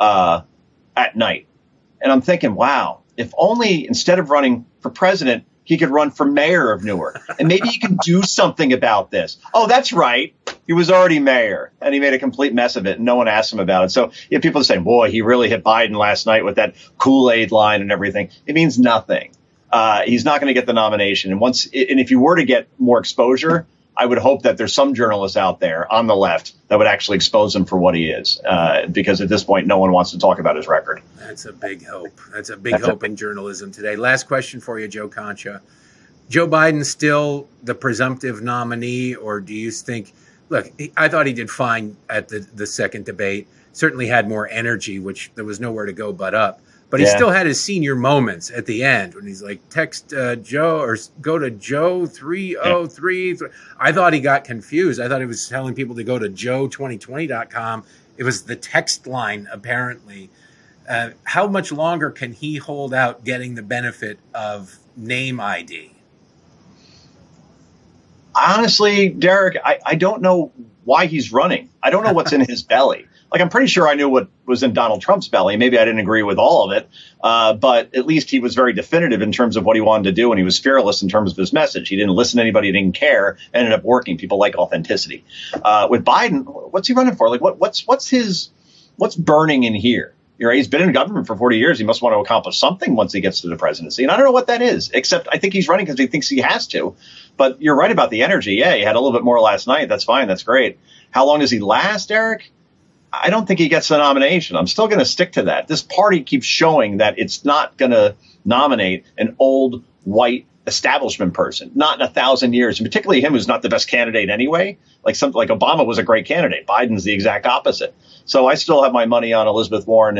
at night. And I'm thinking, wow, if only instead of running for president, he could run for mayor of Newark. And maybe he can do something about this. Oh, that's right. He was already mayor and he made a complete mess of it. And no one asked him about it. So you have people saying, boy, he really hit Biden last night with that Kool-Aid line and everything. It means nothing. He's not going to get the nomination. And if you were to get more exposure, I would hope that there's some journalists out there on the left that would actually expose him for what he is, because at this point, no one wants to talk about his record. That's a big hope. That's a big hope in journalism today. Last question for you, Joe Concha. Joe Biden still the presumptive nominee, or do you think, look, I thought he did fine at the second debate, certainly had more energy, which there was nowhere to go but up. But he still had his senior moments at the end when he's like, text Joe or go to Joe 303. I thought he got confused. I thought he was telling people to go to joe2020.com. It was the text line, apparently. How much longer can he hold out getting the benefit of name ID? Honestly, Derek, I don't know why he's running. I don't know what's in his belly. Like, I'm pretty sure I knew what was in Donald Trump's belly. Maybe I didn't agree with all of it, but at least he was very definitive in terms of what he wanted to do, and he was fearless in terms of his message. He didn't listen to anybody, he didn't care, ended up working. People like authenticity. With Biden, what's he running for? Like, what's burning in here? He's been in government for 40 years. He must want to accomplish something once he gets to the presidency. And I don't know what that is, except I think he's running because he thinks he has to. But you're right about the energy. Yeah, he had a little bit more last night. That's fine. That's great. How long does he last, Eric? I don't think he gets the nomination. I'm still going to stick to that. This party keeps showing that it's not going to nominate an old white establishment person, not in 1,000 years, and particularly him, who's not the best candidate anyway. Like Obama was a great candidate. Biden's the exact opposite. So I still have my money on Elizabeth Warren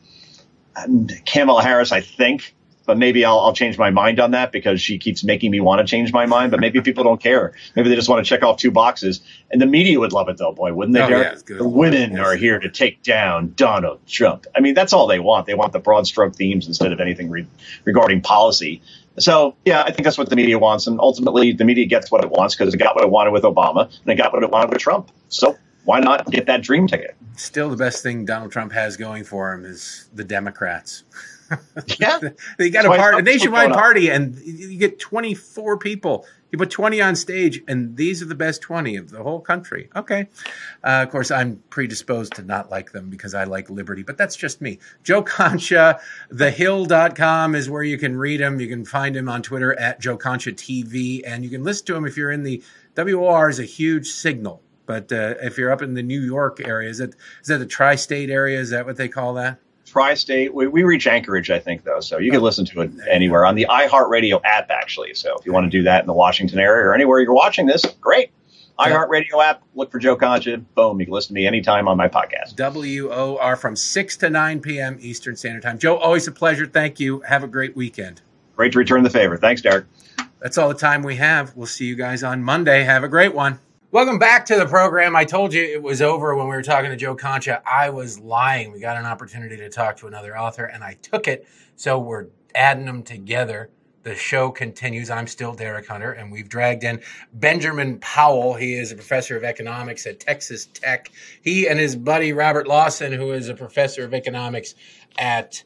and Kamala Harris, I think. But maybe I'll change my mind on that because she keeps making me want to change my mind. But maybe people don't care. Maybe they just want to check off 2 boxes. And the media would love it, though, boy, wouldn't they, Derek? Yeah, the women are here to take down Donald Trump. I mean, that's all they want. They want the broad stroke themes instead of anything regarding policy. So, yeah, I think that's what the media wants. And ultimately, the media gets what it wants because it got what it wanted with Obama and it got what it wanted with Trump. So why not get that dream ticket? Still, the best thing Donald Trump has going for him is the Democrats. Yeah, they got a nationwide party, and you get 24 people. You put 20 on stage, and these are the best 20 of the whole country. Okay. Of course, I'm predisposed to not like them because I like liberty, but that's just me. Joe Concha, thehill.com is where you can read him. You can find him on Twitter at Joe Concha TV, and you can listen to him if you're in the WOR is a huge signal. But if you're up in the New York area, is that the tri-state area? Is that what they call that? Tri-state. We reach Anchorage, I think, though. So you can listen to it anywhere on the iHeartRadio app, actually. So if you want to do that in the Washington area or anywhere you're watching this, great. iHeartRadio app, look for Joe Concha. Boom. You can listen to me anytime on my podcast. WOR from 6 to 9 p.m. Eastern Standard Time. Joe, always a pleasure. Thank you. Have a great weekend. Great to return the favor. Thanks, Derek. That's all the time we have. We'll see you guys on Monday. Have a great one. Welcome back to the program. I told you it was over when we were talking to Joe Concha. I was lying. We got an opportunity to talk to another author, and I took it. So we're adding them together. The show continues. I'm still Derek Hunter, and we've dragged in Benjamin Powell. He is a professor of economics at Texas Tech. He and his buddy Robert Lawson, who is a professor of economics at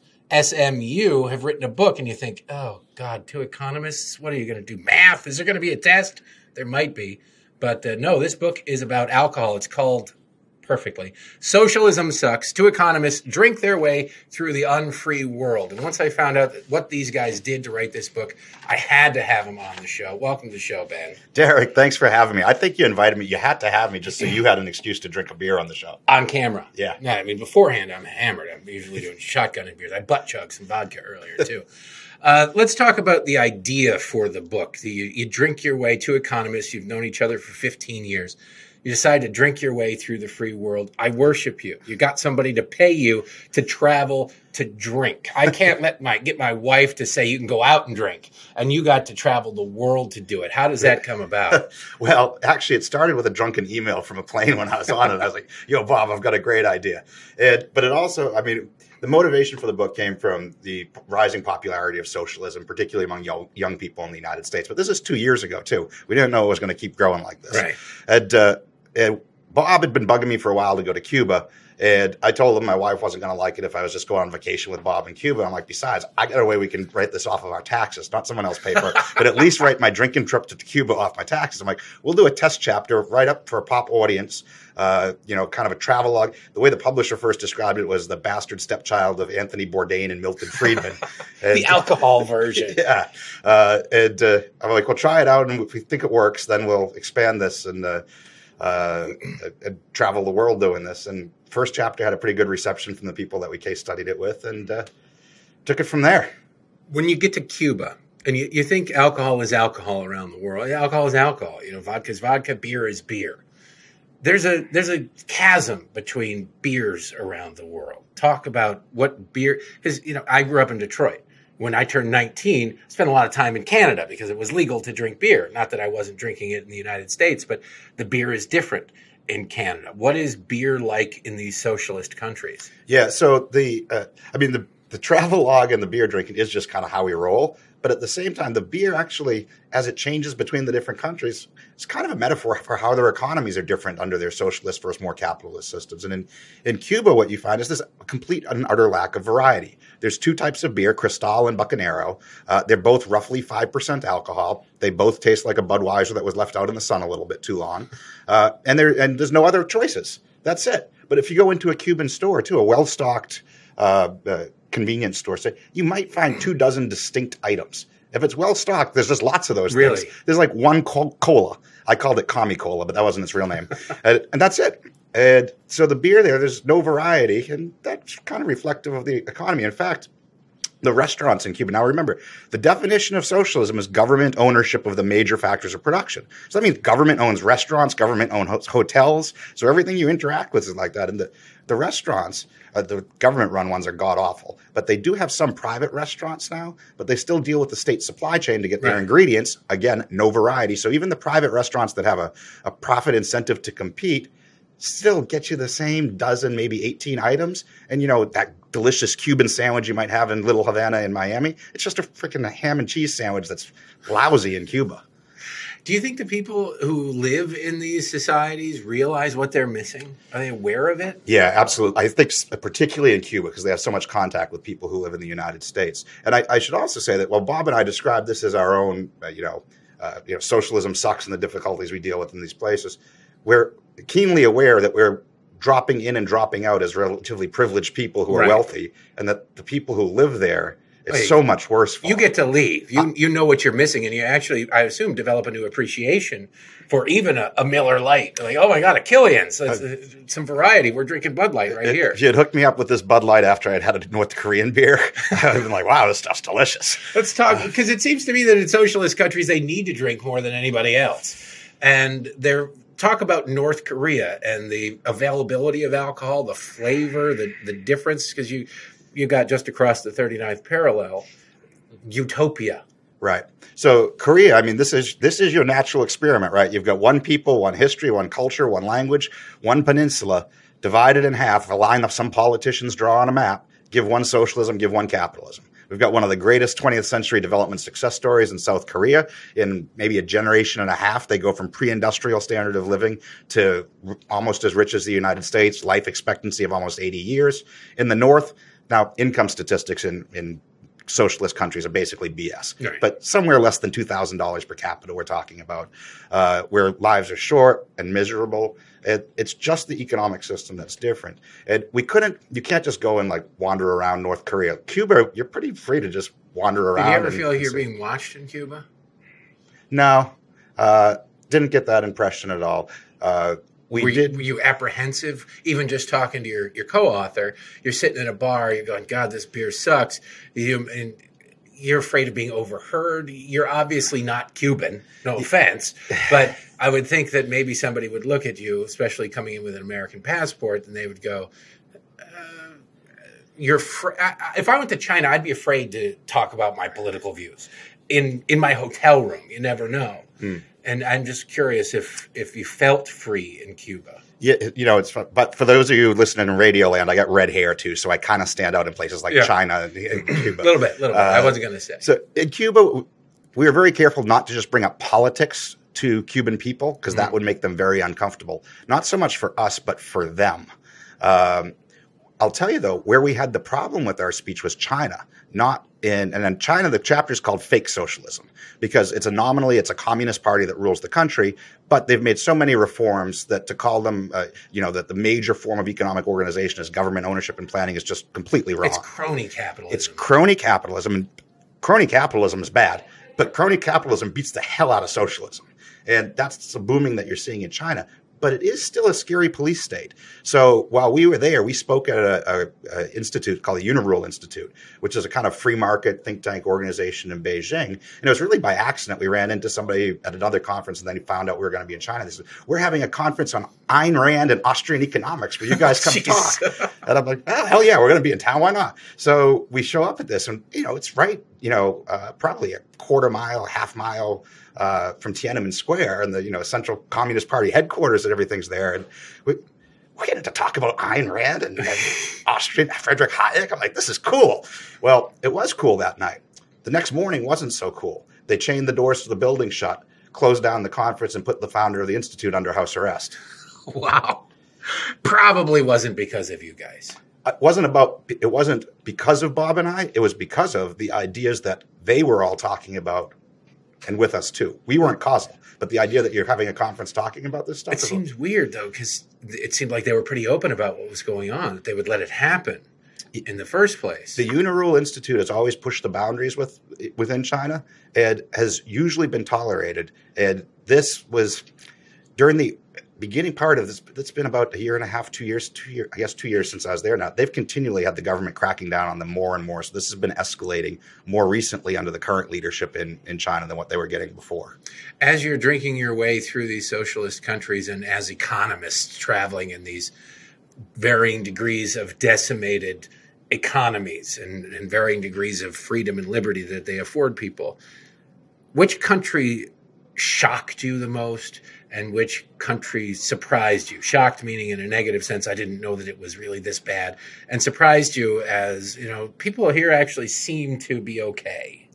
SMU, have written a book. And you think, oh, God, 2 economists? What are you going to do? Math? Is there going to be a test? There might be. But no, this book is about alcohol. It's called, perfectly, Socialism Sucks. 2 economists drink their way through the unfree world. And once I found out what these guys did to write this book, I had to have them on the show. Welcome to the show, Ben. Derek, thanks for having me. I think you invited me. You had to have me just so you had an excuse to drink a beer on the show. On camera. Yeah. No, I mean, beforehand, I'm hammered. I'm usually doing shotgunning beers. I butt chugged some vodka earlier, too. Let's talk about the idea for the book. You drink your way, 2 economists. You've known each other for 15 years. You decide to drink your way through the free world. I worship you. You got somebody to pay you to travel to drink. I can't get my wife to say you can go out and drink, and you got to travel the world to do it. How does that come about? Well, actually, it started with a drunken email from a plane when I was on it. I was like, yo, Bob, I've got a great idea. But it also, the motivation for the book came from the rising popularity of socialism, particularly among young people in the United States. But this is 2 years ago, too. We didn't know it was going to keep growing like this. Right. And Bob had been bugging me for a while to go to Cuba. And I told him my wife wasn't going to like it if I was just going on vacation with Bob in Cuba. I'm like, besides, I got a way we can write this off of our taxes, not someone else pay for it, but at least write my drinking trip to Cuba off my taxes. I'm like, we'll do a test chapter right up for a pop audience, kind of a travelogue. The way the publisher first described it was the bastard stepchild of Anthony Bourdain and Milton Friedman. The alcohol version. Yeah. I'm like, we'll try it out, and if we think it works, then we'll expand this and travel the world doing this. And first chapter had a pretty good reception from the people that we case studied it with, and took it from there. When you get to Cuba and you think alcohol is alcohol around the world, alcohol is alcohol. Vodka is vodka, beer is beer. There's a chasm between beers around the world. Talk about what beer, because I grew up in Detroit. when I turned 19, I spent a lot of time in Canada because it was legal to drink beer. Not that I wasn't drinking it in the United States, but the beer is different in Canada. What is beer like in these socialist countries? Yeah, so the travel log and the beer drinking is just kind of how we roll. But at the same time, the beer actually, as it changes between the different countries, it's kind of a metaphor for how their economies are different under their socialist versus more capitalist systems. And in Cuba, what you find is this complete and utter lack of variety. There's two types of beer, Cristal and Bucanero. They're both roughly 5% alcohol. They both taste like a Budweiser that was left out in the sun a little bit too long. And there's no other choices. That's it. But if you go into a Cuban store, too, a well-stocked convenience store, say, you might find 24 distinct items. If it's well stocked, there's just lots of those things. There's like one cola. I called it Commie Cola, but that wasn't its real name. And that's it. And so the beer there's no variety, and that's kind of reflective of the economy. In fact, the restaurants in Cuba. Now, remember, the definition of socialism is government ownership of the major factors of production. So that means government owns restaurants, government owns hotels. So everything you interact with is like that. And the restaurants, the government-run ones, are god-awful. But they do have some private restaurants now, but they still deal with the state supply chain to get their ingredients. Again, no variety. So even the private restaurants that have a profit incentive to compete still get you the same dozen, maybe 18 items. And, that delicious Cuban sandwich you might have in Little Havana in Miami, it's just a freaking ham and cheese sandwich that's lousy in Cuba. Do you think the people who live in these societies realize what they're missing? Are they aware of it? Yeah, absolutely. I think particularly in Cuba, because they have so much contact with people who live in the United States. And I should also say that while Bob and I describe this as our own, socialism sucks and the difficulties we deal with in these places, we're keenly aware that we're dropping in and dropping out as relatively privileged people who are wealthy, and that the people who live there, it's so much worse for you them. get to leave. You know what you're missing, and you actually, I assume, develop a new appreciation for even a Miller Lite. Like, oh my God, a Killian's. Some variety. We're drinking Bud Light here. If you had hooked me up with this Bud Light after I'd had a North Korean beer, I'd have been like, wow, this stuff's delicious. Let's talk, because it seems to me that in socialist countries, they need to drink more than anybody else. And talk about North Korea and the availability of alcohol, the flavor, the difference, because you got just across the 39th parallel, utopia. Right. So Korea, this is your natural experiment, right? You've got one people, one history, one culture, one language, one peninsula, divided in half, a line that some politicians draw on a map, give one socialism, give one capitalism. We've got one of the greatest 20th century development success stories in South Korea. In maybe a generation and a half, they go from pre-industrial standard of living to almost as rich as the United States, life expectancy of almost 80 years. In the North, now income statistics in socialist countries are basically BS, but somewhere less than $2,000 per capita we're talking about, where lives are short and miserable. It's just the economic system that's different. And you can't just go and wander around North Korea. Cuba, you're pretty free to just wander around. Do you ever feel like you're being watched in Cuba? No, didn't get that impression at all. Were you apprehensive? Even just talking to your co-author, you're sitting in a bar, you're going, God, this beer sucks. And you're afraid of being overheard. You're obviously not Cuban, no offense, but I would think that maybe somebody would look at you, especially coming in with an American passport, and they would go, if I went to China, I'd be afraid to talk about my political views in my hotel room. You never know. And I'm just curious if you felt free in Cuba. Yeah, it's fun. But for those of you listening in Radio Land, I got red hair too, so I kind of stand out in places like China and Cuba. A little bit. I wasn't going to say. So in Cuba, we were very careful not to just bring up politics to Cuban people, because that would make them very uncomfortable. Not so much for us, but for them. I'll tell you, though, where we had the problem with our speech was China. And in China, the chapter is called Fake Socialism, because it's a communist party that rules the country, but they've made so many reforms that to call them, that the major form of economic organization is government ownership and planning is just completely wrong. It's crony capitalism. It's crony capitalism, and crony capitalism is bad, but crony capitalism beats the hell out of socialism. And that's the booming that you're seeing in China. but it is still a scary police state. So while we were there, we spoke at a institute called the Unirule Institute, which is a kind of free market think tank organization in Beijing. And it was really by accident. We ran into somebody at another conference, and then he found out we were going to be in China. They said, we're having a conference on Ayn Rand and Austrian economics. Will you guys come talk? And I'm like, oh, hell yeah, we're going to be in town. Why not? So we show up at this, and, it's right, probably a quarter mile, half mile from Tiananmen Square, and the Central Communist Party headquarters, and everything's there. And we're getting to talk about Ayn Rand and Austrian Friedrich Hayek. I'm like, this is cool. Well, it was cool that night. The next morning wasn't so cool. They chained the doors to the building shut, closed down the conference, and put the founder of the institute under house arrest. Wow. Probably wasn't because of you guys. It wasn't because of Bob and I. It was because of the ideas that they were all talking about, and with us too. We weren't causal, but the idea that you're having a conference talking about this stuff. It seems weird though, because it seemed like they were pretty open about what was going on, that they would let it happen in the first place. The Unirule Institute has always pushed the boundaries within China and has usually been tolerated. And this was during the beginning part of this. It's been about a year and a half, 2 years, 2 years since I was there now. They've continually had the government cracking down on them more and more. So this has been escalating more recently under the current leadership in China than what they were getting before. As you're drinking your way through these socialist countries and as economists traveling in these varying degrees of decimated economies and varying degrees of freedom and liberty that they afford people, which country shocked you the most? And which country surprised you? Shocked meaning in a negative sense, I didn't know that it was really this bad. And surprised you as, people here actually seem to be okay.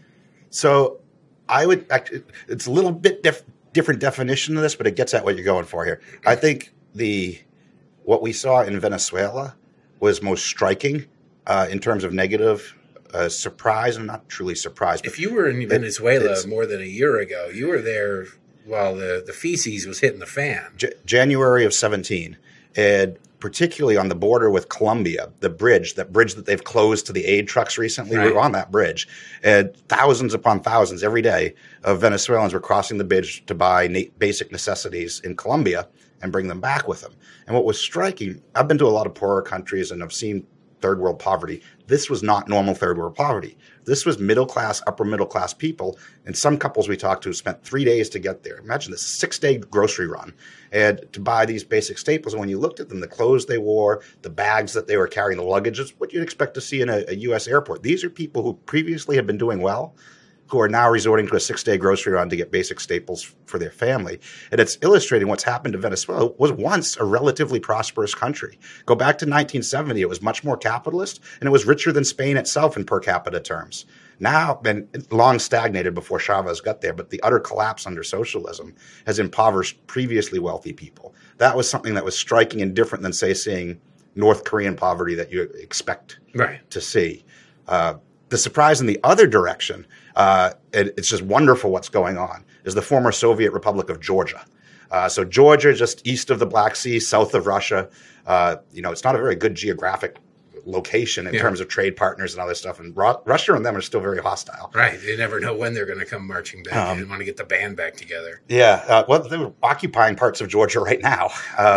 So it's a little bit different definition of this, but it gets at what you're going for here. I think what we saw in Venezuela was most striking in terms of negative surprise. I'm not truly surprised. If you were in Venezuela more than a year ago, you were there while the feces was hitting the fan. January of 2017, and particularly on the border with Colombia, that bridge that they've closed to the aid trucks recently. Right. We were on that bridge, and thousands upon thousands every day of Venezuelans were crossing the bridge to buy basic necessities in Colombia and bring them back with them. And what was striking, I've been to a lot of poorer countries and I've seen third world poverty. This was not normal third world poverty. This was middle class, upper middle class people. And some couples we talked to spent 3 days to get there. Imagine this 6-day grocery run and to buy these basic staples. And when you looked at them, the clothes they wore, the bags that they were carrying, the luggage, is what you'd expect to see in a U.S. airport. These are people who previously had been doing well, who are now resorting to a 6-day grocery run to get basic staples for their family. And it's illustrating what's happened to Venezuela. It was once a relatively prosperous country. Go back to 1970, it was much more capitalist, and it was richer than Spain itself in per capita terms. Now, and long stagnated before Chavez got there, but the utter collapse under socialism has impoverished previously wealthy people. That was something that was striking and different than, say, seeing North Korean poverty that you expect to see. The surprise in the other direction, it's just wonderful what's going on, is the former Soviet Republic of Georgia. So Georgia, just east of the Black Sea, south of Russia. It's not a very good geographic location in terms of trade partners and other stuff. And Russia and them are still very hostile. Right. They never know when they're going to come marching back. They want to get the band back together. Yeah. Well, they were occupying parts of Georgia right now.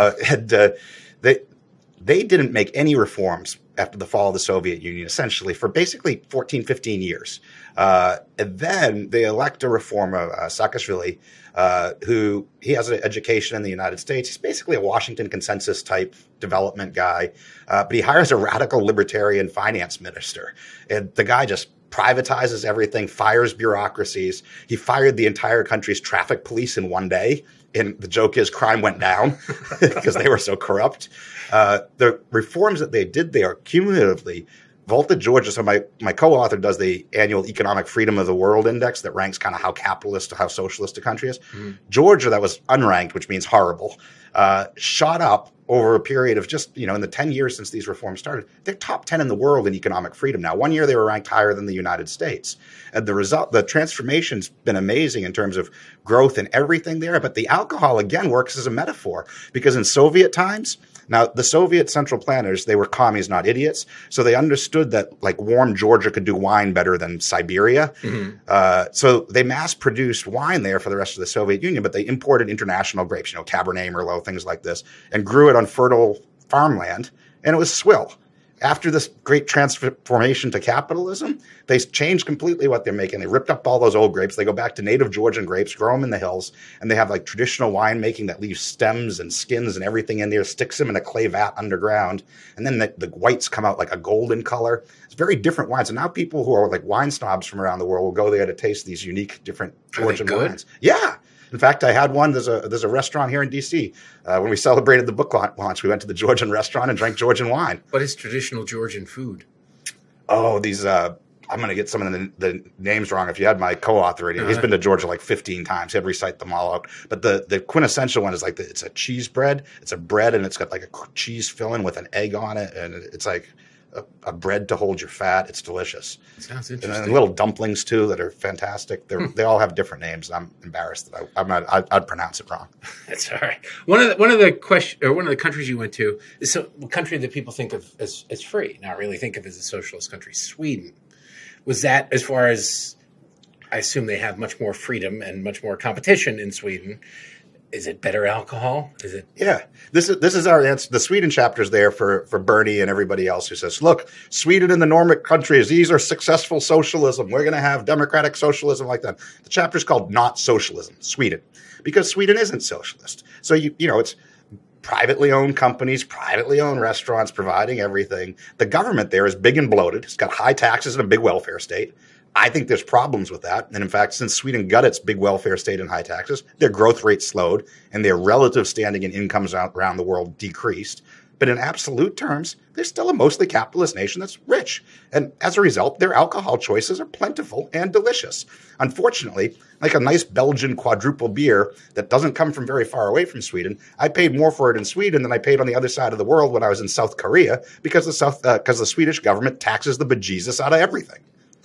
They didn't make any reforms after the fall of the Soviet Union, essentially, for basically 14, 15 years. And then they elect a reformer, Saakashvili, who he has an education in the United States. He's basically a Washington consensus type development guy, but he hires a radical libertarian finance minister. And the guy just privatizes everything, fires bureaucracies. He fired the entire country's traffic police in one day. And the joke is crime went down because they were so corrupt. The reforms that they did there cumulatively vaulted Georgia. So my co-author does the annual Economic Freedom of the World Index that ranks kind of how capitalist to how socialist a country is. Mm-hmm. Georgia, that was unranked, which means horrible, shot up over a period of just, in the 10 years since these reforms started, they're top 10 in the world in economic freedom now. One year they were ranked higher than the United States. And the transformation's been amazing in terms of growth and everything there. But the alcohol, again, works as a metaphor, because in Soviet times, now, the Soviet central planners, they were commies, not idiots. So they understood that warm Georgia could do wine better than Siberia. Mm-hmm. So they mass produced wine there for the rest of the Soviet Union, but they imported international grapes, Cabernet, Merlot, things like this, and grew it on fertile farmland. And it was swill. After this great transformation to capitalism, they changed completely what they're making. They ripped up all those old grapes. They go back to native Georgian grapes, grow them in the hills, and they have traditional winemaking that leaves stems and skins and everything in there, sticks them in a clay vat underground, and then the whites come out like a golden color. It's very different wines. And now people who are wine snobs from around the world will go there to taste these unique, different Georgian wines. Yeah. In fact, I had one. There's a restaurant here in D.C. When we celebrated the book launch, we went to the Georgian restaurant and drank Georgian wine. What is traditional Georgian food? Oh, these I'm going to get some of the names wrong. If you had my co-author, he's been to Georgia 15 times. He'd recite them all out. But the quintessential one is it's a cheese bread. It's a bread, and it's got a cheese filling with an egg on it, and it's a bread to hold your fat. It's delicious. Sounds interesting. And little dumplings too that are fantastic. They all have different names. I'm embarrassed that I'd pronounce it wrong. That's all right. One of the countries you went to is a country that people think of as free, not really think of as a socialist country. Sweden. Was that, as far as I assume, they have much more freedom and much more competition in Sweden? Is it better alcohol? Is it? Yeah. This is our answer. The Sweden chapter is there for Bernie and everybody else who says, look, Sweden and the Nordic countries, these are successful socialism. We're going to have democratic socialism like that. The chapter is called Not Socialism, Sweden, because Sweden isn't socialist. So, it's privately owned companies, privately owned restaurants providing everything. The government there is big and bloated. It's got high taxes and a big welfare state. I think there's problems with that. And in fact, since Sweden got its big welfare state and high taxes, their growth rate slowed and their relative standing and incomes around the world decreased. But in absolute terms, they're still a mostly capitalist nation that's rich. And as a result, their alcohol choices are plentiful and delicious. Unfortunately, like a nice Belgian quadruple beer that doesn't come from very far away from Sweden, I paid more for it in Sweden than I paid on the other side of the world when I was in South Korea because the Swedish government taxes the bejesus out of everything.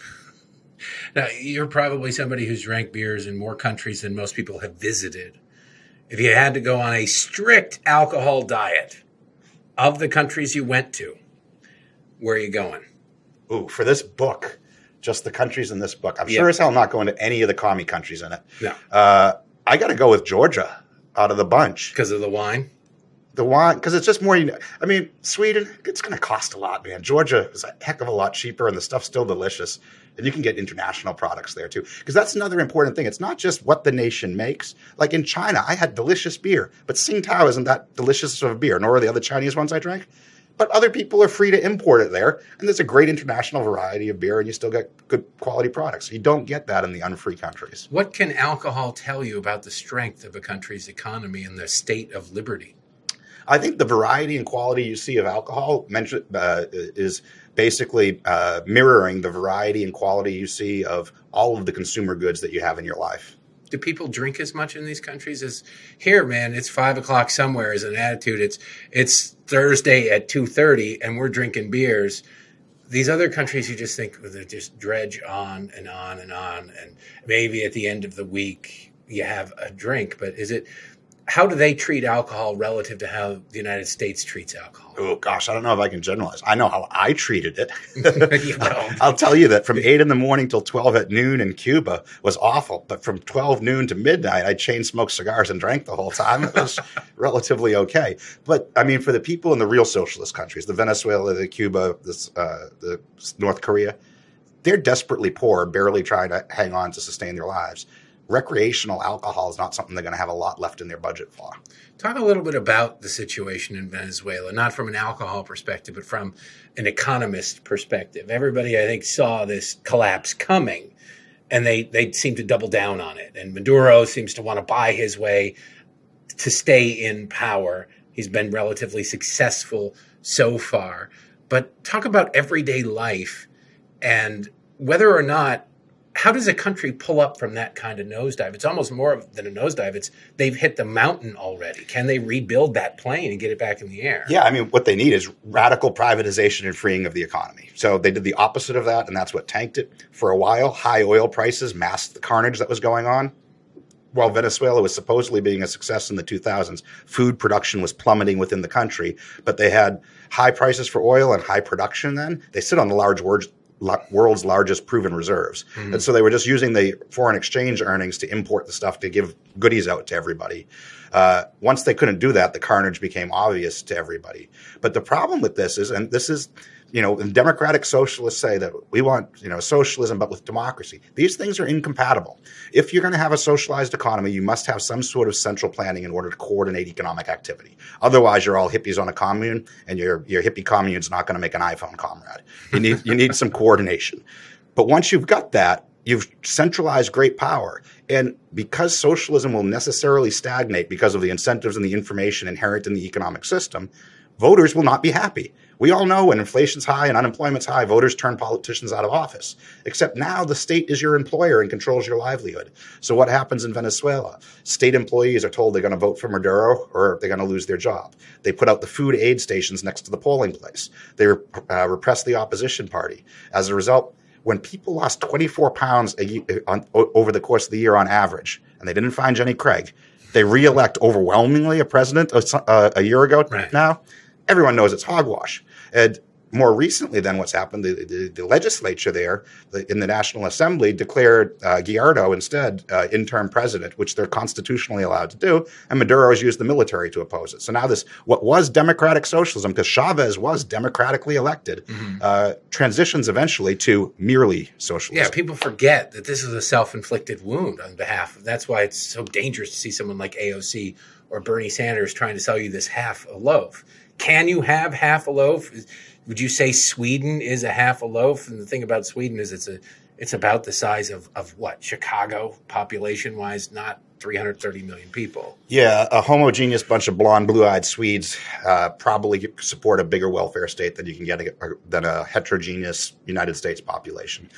Now, you're probably somebody who's drank beers in more countries than most people have visited. If you had to go on a strict alcohol diet of the countries you went to, where are you going? Ooh, for this book, just the countries in this book. I'm sure as hell not going to any of the commie countries in it. No. I got to go with Georgia out of the bunch. Because of the wine? The wine, because it's just more, Sweden, it's going to cost a lot, man. Georgia is a heck of a lot cheaper, and the stuff's still delicious. And you can get international products there, too. Because that's another important thing. It's not just what the nation makes. Like in China, I had delicious beer. But Tsingtao isn't that delicious of a beer, nor are the other Chinese ones I drank. But other people are free to import it there. And there's a great international variety of beer, and you still get good quality products. You don't get that in the unfree countries. What can alcohol tell you about the strength of a country's economy and the state of liberty? I think the variety and quality you see of alcohol is basically mirroring the variety and quality you see of all of the consumer goods that you have in your life. Do people drink as much in these countries as here, man? It's 5 o'clock somewhere is an attitude. It's Thursday at 2:30 and we're drinking beers. These other countries, you just think they just dredge on and on and on. And maybe at the end of the week you have a drink, but how do they treat alcohol relative to how the United States treats alcohol? Oh, gosh, I don't know if I can generalize. I know how I treated it. I'll tell you that from 8 in the morning till 12 at noon in Cuba was awful. But from 12 noon to midnight, I chain smoked cigars and drank the whole time. It was relatively okay. But, for the people in the real socialist countries, the Venezuela, the Cuba, the North Korea, they're desperately poor, barely trying to hang on to sustain their lives. Recreational alcohol is not something they're going to have a lot left in their budget for. Talk a little bit about the situation in Venezuela, not from an alcohol perspective, but from an economist perspective. Everybody, I think, saw this collapse coming, and they seem to double down on it. And Maduro seems to want to buy his way to stay in power. He's been relatively successful so far. But talk about everyday life and whether or not how does a country pull up from that kind of nosedive? It's almost more than a nosedive. They've hit the mountain already. Can they rebuild that plane and get it back in the air? Yeah, I mean, what they need is radical privatization and freeing of the economy. So they did the opposite of that, and that's what tanked it. For a while, high oil prices masked the carnage that was going on. While Venezuela was supposedly being a success in the 2000s, food production was plummeting within the country, but they had high prices for oil and high production then. They sit on the world's largest proven reserves. Mm-hmm. And so they were just using the foreign exchange earnings to import the stuff to give goodies out to everybody. Once they couldn't do that, the carnage became obvious to everybody. But the problem with this is, and this is, and democratic socialists say that we want, socialism, but with democracy. These things are incompatible. If you're going to have a socialized economy, you must have some sort of central planning in order to coordinate economic activity. Otherwise, you're all hippies on a commune, and your hippie commune's not going to make an iPhone, comrade. You need some coordination. But once you've got that, you've centralized great power. And because socialism will necessarily stagnate because of the incentives and the information inherent in the economic system, voters will not be happy. We all know when inflation's high and unemployment's high, voters turn politicians out of office. Except now the state is your employer and controls your livelihood. So what happens in Venezuela? State employees are told they're going to vote for Maduro or they're going to lose their job. They put out the food aid stations next to the polling place. They repress the opposition party. As a result, when people lost 24 pounds over the course of the year on average, and they didn't find Jenny Craig, they reelect overwhelmingly a president a year ago now. Everyone knows it's hogwash. And more recently than what's happened, the legislature there in the National Assembly declared Guaido instead interim president, which they're constitutionally allowed to do, and Maduro has used the military to oppose it. So now this, what was democratic socialism, because Chavez was democratically elected, transitions eventually to merely socialism. Yeah, people forget that this is a self-inflicted wound on behalf of, that's why it's so dangerous to see someone like AOC or Bernie Sanders trying to sell you this half a loaf. Can you have half a loaf? Would you say Sweden is a half a loaf? And the thing about Sweden is it's about the size of what? Chicago, population-wise, not 330 million people. Yeah, a homogeneous bunch of blonde, blue-eyed Swedes probably support a bigger welfare state than you can get than a heterogeneous United States population.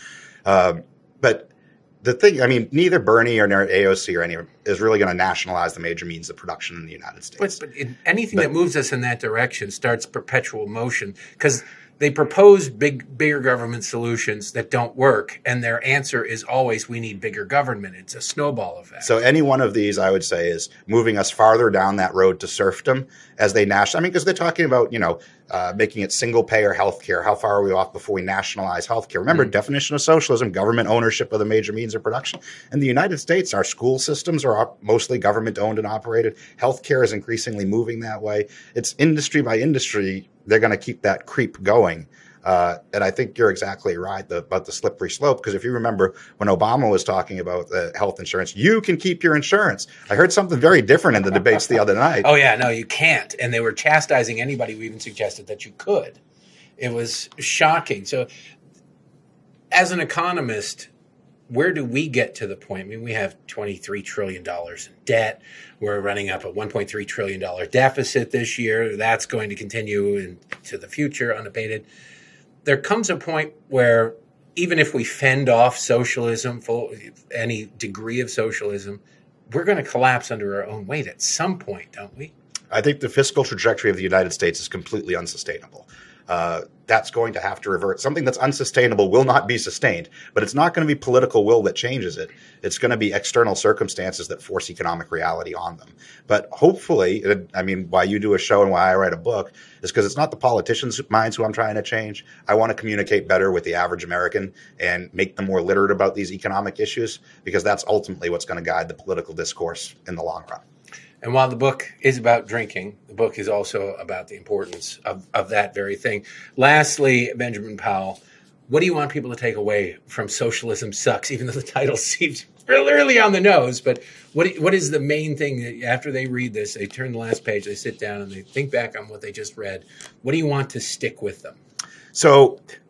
But the thing, I mean, neither Bernie or AOC or anyone is really going to nationalize the major means of production in the United States. But anything that moves us in that direction starts perpetual motion, because they propose bigger government solutions that don't work, and their answer is always, we need bigger government. It's a snowball effect. So any one of these, I would say, is moving us farther down that road to serfdom as they nationalize. I mean, because they're talking about, making it single-payer healthcare. How far are we off before we nationalize healthcare? Remember, definition of socialism, government ownership of the major means of production. In the United States, our school systems are mostly government-owned and operated. Healthcare is increasingly moving that way. It's industry by industry. They're going to keep that creep going. And I think you're exactly right about the slippery slope, because if you remember when Obama was talking about health insurance, you can keep your insurance. I heard something very different in the debates the other night. Oh, yeah, no, you can't. And they were chastising anybody who even suggested that you could. It was shocking. So as an economist, where do we get to the point? I mean, we have $23 trillion in debt. We're running up a $1.3 trillion deficit this year. That's going to continue into the future unabated. There comes a point where even if we fend off socialism, any degree of socialism, we're going to collapse under our own weight at some point, don't we? I think the fiscal trajectory of the United States is completely unsustainable. That's going to have to revert. Something that's unsustainable will not be sustained, but it's not going to be political will that changes it. It's going to be external circumstances that force economic reality on them. But hopefully, I mean, why you do a show and why I write a book is because it's not the politicians' minds who I'm trying to change. I want to communicate better with the average American and make them more literate about these economic issues, because that's ultimately what's going to guide the political discourse in the long run. And while the book is about drinking, the book is also about the importance of that very thing. Lastly, Benjamin Powell, what do you want people to take away from Socialism Sucks, even though the title seems really on the nose? But what is the main thing that after they read this, they turn the last page, they sit down and they think back on what they just read? What do you want to stick with them? So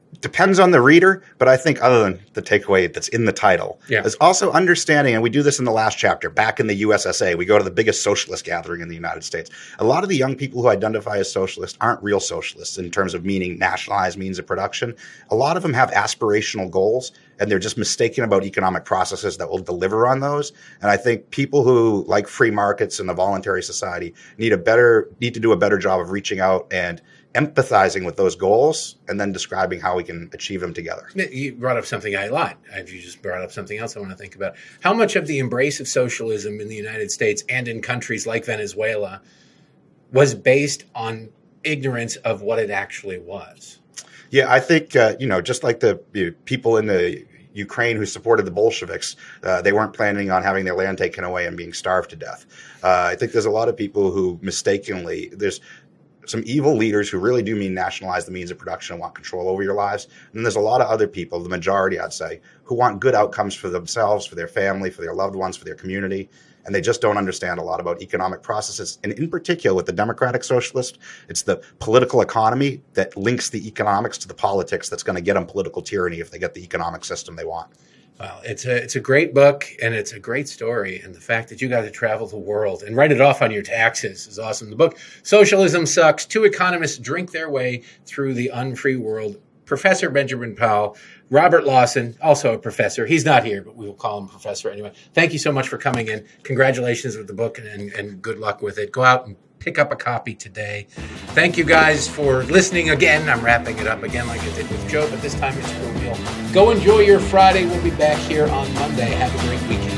depends on the reader, but I think other than the takeaway that's in the title, is also understanding, and we do this in the last chapter, back in the USSA, we go to the biggest socialist gathering in the United States. A lot of the young people who identify as socialists aren't real socialists in terms of meaning nationalized means of production. A lot of them have aspirational goals, and they're just mistaken about economic processes that will deliver on those. And I think people who like free markets and a voluntary society need to do a better job of reaching out and empathizing with those goals and then describing how we can achieve them together. You brought up something I like. You just brought up something else I want to think about. How much of the embrace of socialism in the United States and in countries like Venezuela was based on ignorance of what it actually was? Yeah, I think, just like the people in the Ukraine who supported the Bolsheviks, they weren't planning on having their land taken away and being starved to death. I think there's a lot of people who mistakenly, there's some evil leaders who really do mean nationalize the means of production and want control over your lives. And then there's a lot of other people, the majority I'd say, who want good outcomes for themselves, for their family, for their loved ones, for their community. And they just don't understand a lot about economic processes. And in particular, with the democratic socialist, it's the political economy that links the economics to the politics that's going to get them political tyranny if they get the economic system they want. Well, it's a great book, and it's a great story. And the fact that you got to travel the world and write it off on your taxes is awesome. The book, Socialism Sucks, Two Economists Drink Their Way Through the Unfree World. Professor Benjamin Powell, Robert Lawson, also a professor. He's not here, but we will call him professor anyway. Thank you so much for coming in. Congratulations with the book, and good luck with it. Go out and pick up a copy today. Thank you guys for listening again. I'm wrapping it up again like I did with Joe, but this time it's for real. Go enjoy your Friday. We'll be back here on Monday. Have a great weekend.